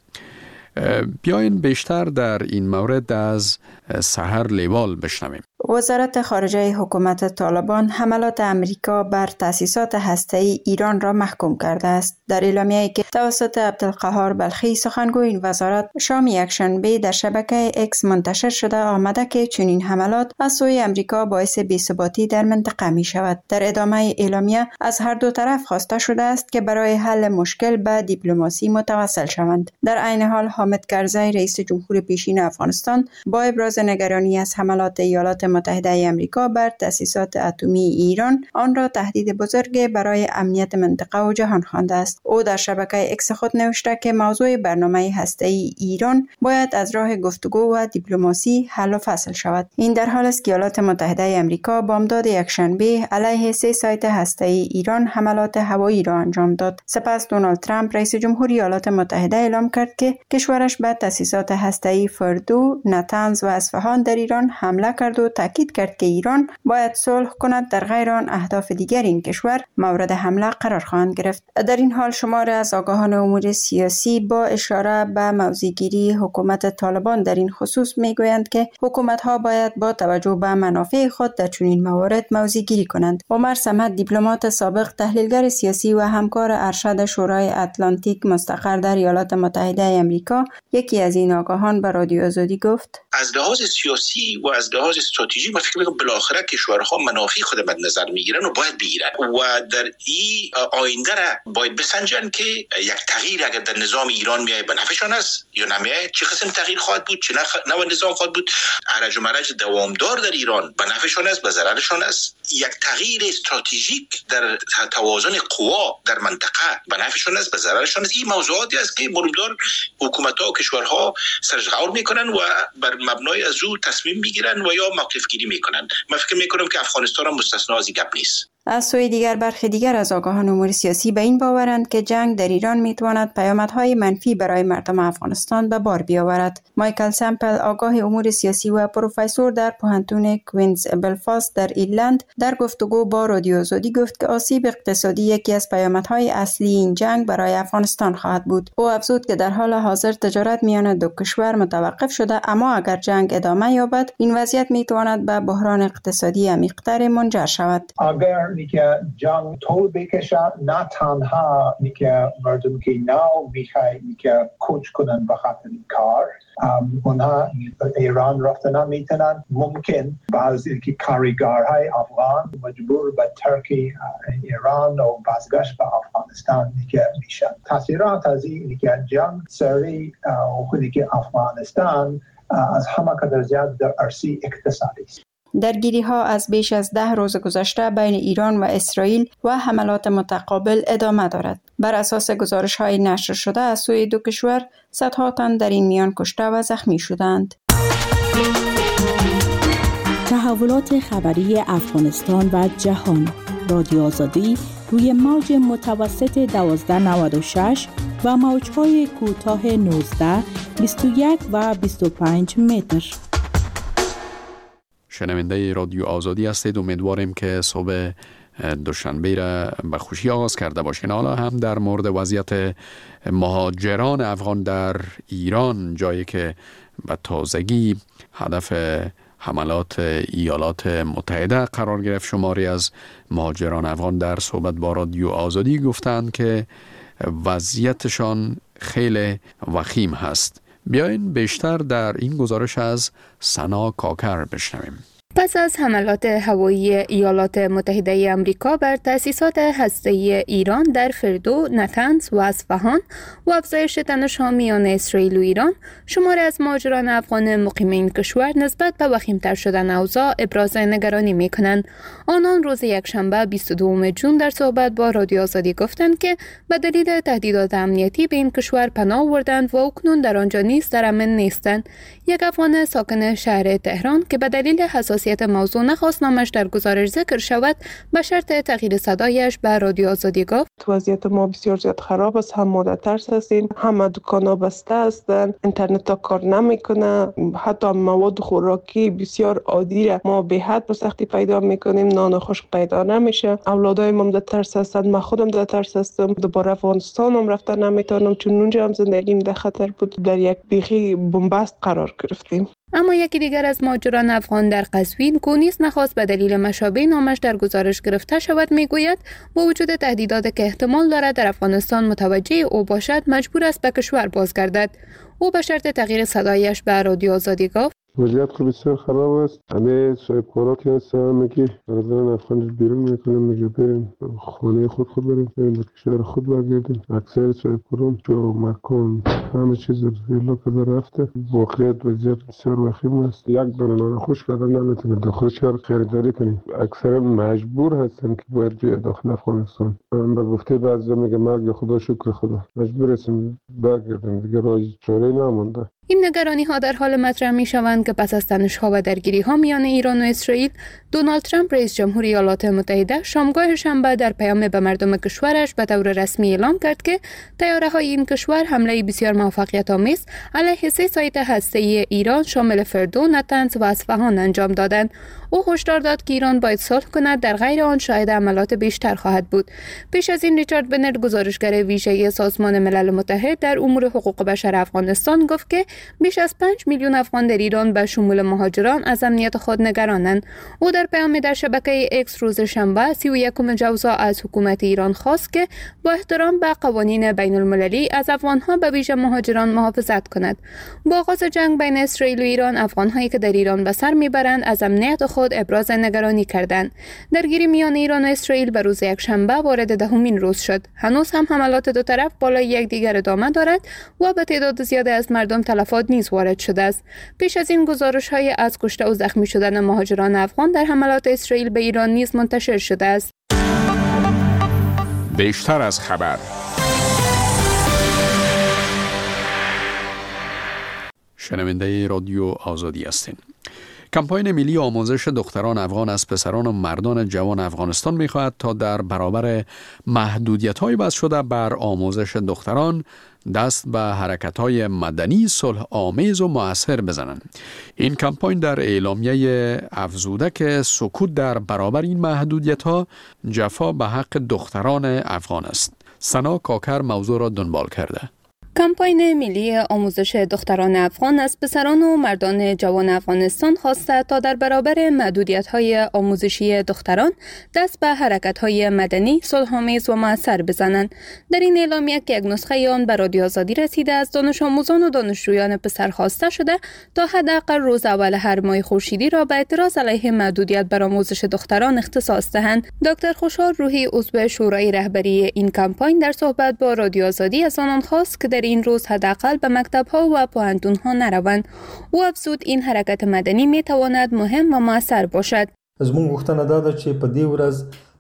بیاین بیشتر در این مورد از سحر لیوال بشنویم. وزارت خارجه حکومت طالبان حملات امریکا بر تأسیسات هسته‌ای ایران را محکوم کرده است. در اعلامیه‌ای که توسط عبدالقهار بلخی سخنگوی این وزارت شام یکشنبه در شبکه اکس منتشر شده آمده که چنین حملات از سوی امریکا باعث بی‌ثباتی در منطقه می شود. در ادامه اعلامیه از هر دو طرف خواسته شده است که برای حل مشکل به دیپلماسی متوسل شوند. در عین حال حامد کرزی رئیس جمهور پیشین افغانستان با ابراز نگرانی از حملات ایالات متحده آمریکا بر تأسیسات اتمی ایران آن را تهدید بزرگ برای امنیت منطقه و جهان خوانده است. او در شبکه اکس خود نوشته که موضوع برنامه هسته‌ای ایران باید از راه گفتگو و دیپلماسی حل و فصل شود. این در حال است که ایالات متحده آمریکا بامداد یکشنبه علیه 3 سایت هسته‌ای ایران حملات هوایی را انجام داد. سپس دونالد ترامپ رئیس جمهور ایالات متحده اعلام کرد که کشورش به تأسیسات هسته‌ای فردو، نتنز و اصفهان در ایران حمله کرد و تاکید کرد که ایران باید صلح کند، در غیر آن اهداف دیگر این کشور مورد حمله قرار خواهند گرفت. در این حال شماری از آگاهان امور سیاسی با اشاره به موضع‌گیری حکومت طالبان در این خصوص میگویند که حکومت‌ها باید با توجه به منافع خود در چنین موارد موضع‌گیری کنند. عمر صمد، دیپلمات سابق، تحلیلگر سیاسی و همکار ارشد شورای اتلانتیک مستقر در ایالات متحده آمریکا، یکی از این آگاهان به رادیو آزادی گفت: از لحاظ سیاسی و از لحاظ استراتژی من فکر می‌کنم بالاخره کشورها منافع خود مد نظر میگیرن و باید بگیرن و در این آینده را باید بسنجن که یک تغییر اگر در نظام ایران میای به نفعشان است یا نمیای، چه قسم تغییر خواهد بود، چه نوع نظام خواهد بود، هرج و مرج دوامدار در ایران به نفعشان است به ضررشان است. یک تغییر استراتژیک در توازن قوا در منطقه به نفعشان است به ضررشان است. این موضوعاتی است که مربوطه حکومت‌ها و کشورها سرشغور میکنن و بر مبنای از او تصمیم میگیرن و یا موقف گیری میکنن. من فکر میکنم که افغانستان هم مستثنا از این گپ نیست. از سوی دیگر برخی دیگر از آگاهان امور سیاسی به این باورند که جنگ در ایران میتواند پیامدهای منفی برای مردم افغانستان به بار بیاورد. مایکل سمپل، آگاه امور سیاسی و پروفسور در پوهنتون کوینز بلفاست در ایرلند، در گفتگو با رادیو آزادی گفت که آسیب اقتصادی یکی از پیامدهای اصلی این جنگ برای افغانستان خواهد بود. او افزود که در حال حاضر تجارت میان دو کشور متوقف شده، اما اگر جنگ ادامه یابد این وضعیت میتواند به بحران اقتصادی عمیق‌تر منجر شود. که جنگ طول بکشه، نه تنها که مردم که نو میخوای که کوچ کنن به خاطر این کار، اونها ایران رفتن نمیتونن، ممکن بعضی که کارگرهای افغان مجبور به ترکی ایران و بازگشت به افغانستان که میشن. تاثیرات از این که جنگ سری خودی که افغانستان از همه قدر زیاد در عرصه اقتصادی است. درگیری ها از بیش از 10 روز گذشته بین ایران و اسرائیل و حملات متقابل ادامه دارد. بر اساس گزارش های نشر شده از سوی دو کشور صدها تن در این میان کشته و زخمی شدند. تحولات خبری افغانستان و جهان. رادیو آزادی روی موج متوسط 1296 و موج‌های کوتاه 19، 21 و 25 متر. شنونده رادیو آزادی هستید. امیدواریم که صبح دوشنبه را به خوشی آغاز کرده باشین. حالا هم در مورد وضعیت مهاجران افغان در ایران، جایی که به تازگی هدف حملات ایالات متحده قرار گرفت، شماری از مهاجران افغان در صحبت با رادیو آزادی گفتند که وضعیتشان خیلی وخیم هست. بیاین بیشتر در این گزارش از سنا کاکر بشنویم. پس از حملات هوایی ایالات متحده آمریکا بر تأسیسات هسته‌ای ایران در فردو، نتنز و اصفهان و افزایش تنش‌ها میان اسرائیل و ایران، شماری از مهاجران افغان مقیم این کشور نسبت به وخیم‌تر شدن اوضاع ابراز نگرانی می‌کنند. آنان روز یکشنبه 22 جون در صحبت با رادیو آزادی گفتند که به دلیل تهدیدات امنیتی به این کشور پناه آوردند و اکنون در آنجا نیز در امن نیستند. یک افغان ساکن شهر تهران که به دلیل حساسیت موضوع نخواست نامش در گزارش ذکر شود، به شرط تغییر صدایش به رادیو آزادی گفت: وضعیت ما بسیار زیاد خراب است. هم ما در ترس هستیم، همه دکانا بسته هستند، اینترنت ها کار نمیکنه، حتی مواد خوراکی بسیار عادی را ما به حد به سختی پیدا میکنیم، نان خشک پیدا نمیشه. اولادای ما در ترس هستند، من خودم در ترس هستم. دوباره افغانستانم رفتن نمیتونم چون اونجا هم زندگیم در خطر بود. در یک بیخی بنبست قرار گرفتیم. اما یکی دیگر از مهاجران افغان در قزوین که نیز نخواست به دلیل مشابه نامش در گزارش گرفته شود میگوید با وجود تهدیدات که احتمال دارد در افغانستان متوجه او باشد، مجبور است به کشور بازگردد. او به شرط تغییر صدایش به رادیو آزادی گفت: وضعیت خود بسیار خراب است. همه صاحبکارا که هستن میگه از افغانستان بیرون میکنن، میگه بریم خانه خود بریم به کشور خود برگردیم. اکثر صاحبکاران جو مکان همه چیز زیرلا کرده رفته. واقعیت وضعیت بسیار وخیم است. یک دانه نان خشک آدم نمیتونه داخل شهر خریداری کنه. اکثرا مجبور هستن که باید بیاد داخل افغانستان. من به گفته بعضی میگه مرگ خدا شکر خدا، مجبور هستیم برگردیم، دیگه راه چاره‌ای نمونده. این نگرانی ها در حال مطرح می شوند که پس از تنش‌ها و درگیری ها میان ایران و اسرائیل، دونالد ترامپ رئیس جمهور ایالات متحده شامگاه شنبه در پیام به مردم کشورش به طور رسمی اعلام کرد که طیاره های این کشور حمله بسیار موفقیت آمیز علیه 3 سایت هسته‌ای ایران شامل فردو، نتنز و اصفهان انجام دادند. او هشدار داد که ایران باید صلح کند، در غیر آن شاهد عملات بیشتر خواهد بود. پیش از این ریچارد بنت، گزارشگر ویژه سازمان ملل متحد در امور حقوق بشر افغانستان، گفت که بیش از 5 میلیون افغان در ایران به شمول مهاجران از امنیت خود نگرانند. او در پیام در شبکه اکس روز شنبه 31 جوزا از حکومت ایران خواست که با احترام به قوانین بین المللی از افغانها به ویژه مهاجران محافظت کند. با آغاز جنگ بین اسرائیل و ایران، افغانهایی که در ایران به سر میبرند از امنیت خود ابراز نگرانی کردند. درگیری میان ایران و اسرائیل به روز یکشنبه وارد 10مین روز شد. هنوز هم حملات دو طرف بالای یکدیگر ادامه دارد و به تعداد زیادی از مردم تلفات نیز وارد شده است. پیش از این گزارش‌های از کشته و زخمی شدن مهاجران افغان در حملات اسرائیل به ایران نیز منتشر شده است. بیشتر از خبر. شنونده رادیو آزادی هستین. کمپاین ملی آموزش دختران افغان از پسران و مردان جوان افغانستان می‌خواهد تا در برابر محدودیت‌های وضع شده بر آموزش دختران دست به حرکت‌های مدنی صلح آمیز و مؤثر بزنند. این کمپاین در اعلامیه افزوده که سکوت در برابر این محدودیت‌ها جفا به حق دختران افغان است. سنا کاکر موضوع را دنبال کرده. کمپاین ملی آموزش دختران افغان از پسران و مردان جوان افغانستان خواسته تا در برابر محدودیت‌های آموزشی دختران دست به حرکت‌های مدنی صلح‌آمیز و مؤثر بزنند. در این اعلامیه که یک نسخه آن به رادیو آزادی رسیده، از دانش آموزان و دانشجویان پسر خواسته شده تا حداقل روز اول هر ماه خورشیدی را به اعتراض علیه محدودیت بر آموزش دختران اختصاص دهند. دکتر خوشحال روحی، عضو شورای رهبری این کمپاین، در صحبت با رادیو آزادی از آنان خواست که در این روز حداقل به مکتب‌ها و پوهنتون‌ها نروند. او افزود این حرکت مدنی می‌تواند مهم و مؤثر باشد. زموږ غوښتنه دا ده چې په دې ورځ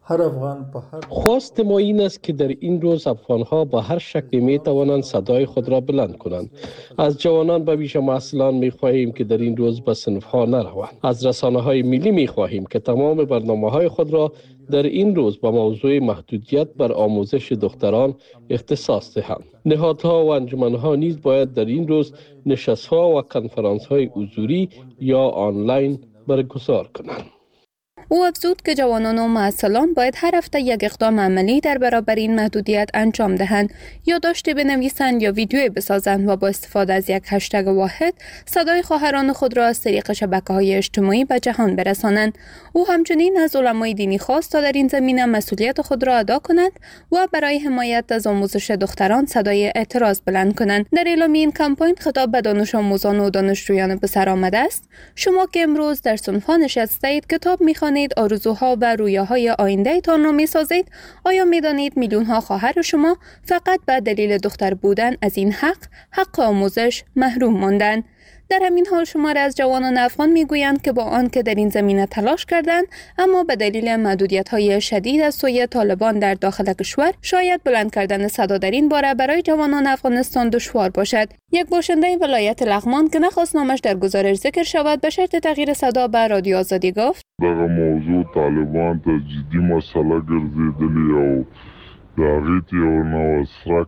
هر افغان به هر خواست ما این است که در این روز افغان‌ها با هر شکلی می توانند صدای خود را بلند کنند. از جوانان به ویژه محصلان می خواهیم که در این روز به صنف‌ها نروند. از رسانه‌های ملی می خواهیم که تمام برنامه‌های خود را در این روز با موضوع محدودیت بر آموزش دختران اختصاص دهند. نهادها و انجمن‌ها نیز باید در این روز نشست‌ها و کنفرانس‌های حضوری یا آنلاین برگزار کنند. او افزود که جوانان و معسلان باید هر هفته یک اقدام عملی در برابر این محدودیت انجام دهند، یا داشته بنویسند یا ویدیویی بسازند و با استفاده از یک هشتگ واحد صدای خواهران خود را از طریق شبکه‌های اجتماعی به جهان برسانند. او همچنین از علمای دینی خواست تا در این زمینه مسئولیت خود را ادا کنند و برای حمایت از آموزش دختران صدای اعتراض بلند کنند. در اعلامیه این کمپاین خطاب به دانش آموزان و دانشجویان پسر آمده است: شما که امروز در صنف‌ها نشستید، کتاب می‌خوانید، آرزوها و رویاهای آینده تان را می سازید، آیا می دانید میلیون ها خواهر شما فقط به دلیل دختر بودن از این حق آموزش محروم ماندند؟ در همین حال شماری از جوانان افغان میگویند که با آن که در این زمینه تلاش کردند، اما به دلیل محدودیت‌های شدید از سوی طالبان در داخل کشور شاید بلند کردن صدا در این باره برای جوانان افغانستان دشوار باشد. یک باشنده ولایت لغمان که نخواست نامش در گزارش ذکر شود، به شرط تغییر صدا به رادیو آزادی گفت: دغه موضوع طالبان ته جدي مسله ګرځېدلې او د هغې ته یو نوی سرک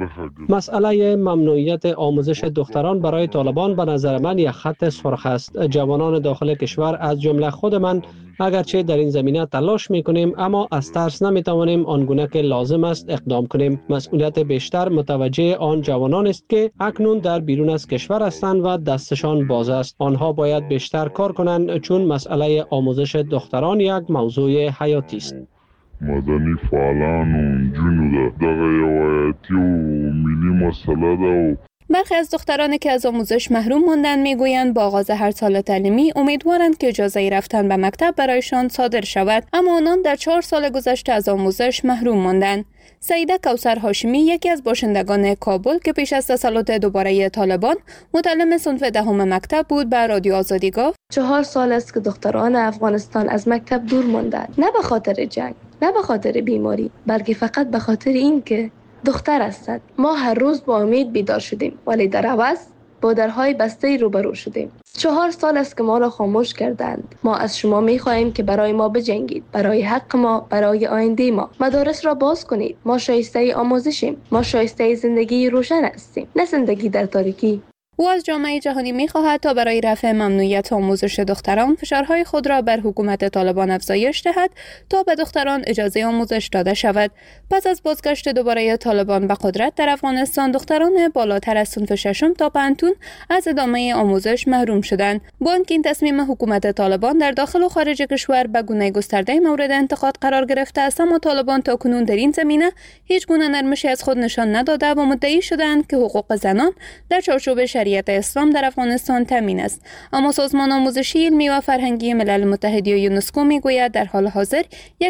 مسئله ممنوعیت آموزش دختران برای طالبان به نظر من یک خط سرخ است. جوانان داخل کشور از جمله خود من اگرچه در این زمینه تلاش میکنیم، اما از ترس نمیتوانیم آنگونه که لازم است اقدام کنیم. مسئولیت بیشتر متوجه آن جوانان است که اکنون در بیرون از کشور هستند و دستشان باز است. آنها باید بیشتر کار کنند، چون مسئله آموزش دختران یک موضوع حیاتی است. مدني فعالان و نجونو ده دغه یو حیاتي و ملي مسله ده. برخی از دخترانی که از آموزش محروم ماندند میگویند با آغاز هر سال تعلیمی امیدوارند که اجازه رفتن به مکتب برایشان صادر شود، اما آنان در 4 سال گذشته از آموزش محروم ماندند. سعیده کوثر هاشمی، یکی از باشندگان کابل که پیش از تسلط دوباره طالبان متعلم صنف 10 مکتب بود، به رادیو آزادی گفت: 4 سال است که دختران افغانستان از مکتب دور ماندند، نه به خاطر جنگ، نه به خاطر بیماری، بلکه فقط به خاطر این که دختر هستند. ما هر روز با امید بیدار شدیم، ولی در عوض با درهای بسته روبرو شدیم. 4 سال است که ما را خاموش کردند. ما از شما می‌خواهیم که برای ما بجنگید، برای حق ما، برای آینده ما. مدارس را باز کنید. ما شایسته آموزشیم. ما شایسته زندگی روشن هستیم، نه زندگی در تاریکی. او از جامعه جهانی می‌خواهد تا برای رفع ممنوعیت آموزش دختران فشارهای خود را بر حکومت طالبان افزایش دهد تا به دختران اجازه آموزش داده شود. پس از بازگشت دوباره طالبان به قدرت در افغانستان، دختران بالاتر از صنف 6 تا پنتون از ادامه آموزش محروم شدند. با اینکه این تصمیم حکومت طالبان در داخل و خارج کشور به گونه گسترده مورد انتقاد قرار گرفته است، اما طالبان تاکنون در این زمینه هیچ گونه نرمشی از خود نشان نداده و مدعی شدند که حقوق زنان در چارچوب شریعت اسلام در افغانستان تامین است. اما سازمان آموزشی، علمی و فرهنگی ملل متحد یا یونسکو میگوید در حال حاضر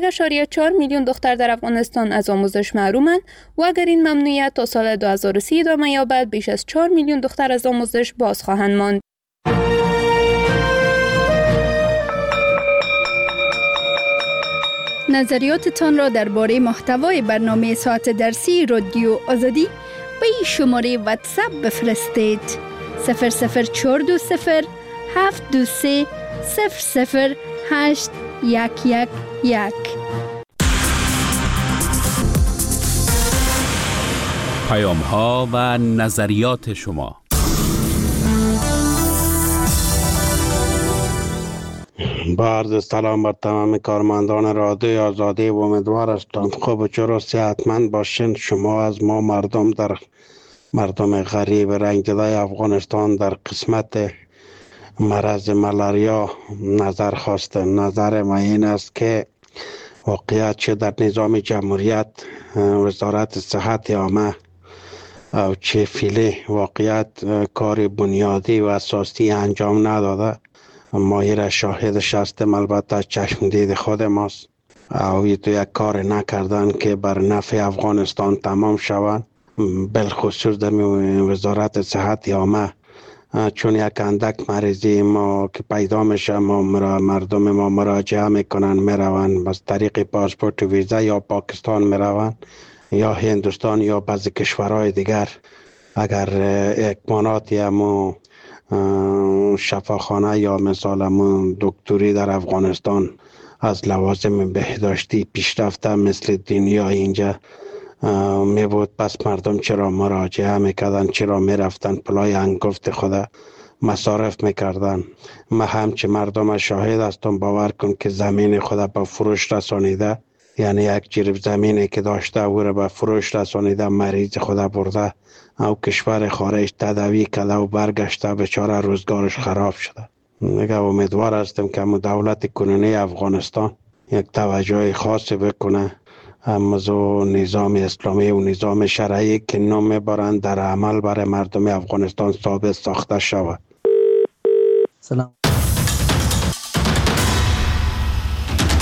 1.4 میلیون دختر در افغانستان از آموزش محرومند و اگر این ممنوعیت تا سال 2030 ادامه یابد، بیش از 4 میلیون دختر از آموزش باز خواهند ماند. نظریاتتان را درباره محتوای برنامه ساعت درسی رادیو آزادی به این شماره واتساپ بفرستید: 00420 723 00811. پیام‌ها و نظریات شما. با عرض سلام بر تمام کارمندان رادیو آزادی و امیدوار هستم خوب و چرا صحتمند باشین. شما از ما مردم غریب رنگ‌زده افغانستان در قسمت مرض ملاریا نظر خواستن. نظر من این است که واقعیت چه در نظام جمهوریت وزارت صحت عامه او چه فعلی واقعیت کار بنیادی و اساسی انجام نداده. ما را شاهدش هستیم، البته چشم دید خود ماست. او تو یک کار نکردن که بر نفع افغانستان تمام شود. بالخصوص در وزارت صحت عامه چون یک اندک مریضی ما که پیدا میشه مردم ما مراجعه میکنن میرون بس طریق پاسپورت و ویزا یا پاکستان میرون یا هندوستان یا بعضی کشورهای دیگر. اگر اکمانات یا شفاخانه یا مثلا دکتری در افغانستان از لوازم بهداشتی پیشرفته مثل دنیا اینجا می بود، پس مردم چرا مراجعه میکردن، چرا میرفتن پلای انگفت خدا مصارف میکردن. ما همچه مردم شاهد هستم، باور کن که زمین خدا به فروش رسانیده، یعنی یک جریب زمینی که داشته او را به فروش رسانیده، مریض خدا برده او کشور خارج تداوی کرده و برگشته، بیچاره روزگارش خراب شده. میگه امیدوار هستم که دولت کنونی افغانستان یک توجه خاصی بکنه امازو نظام اسلامی و نظام شرعی که نام میبرند در عمل برای مردم افغانستان ثابت ساخته شود. سلام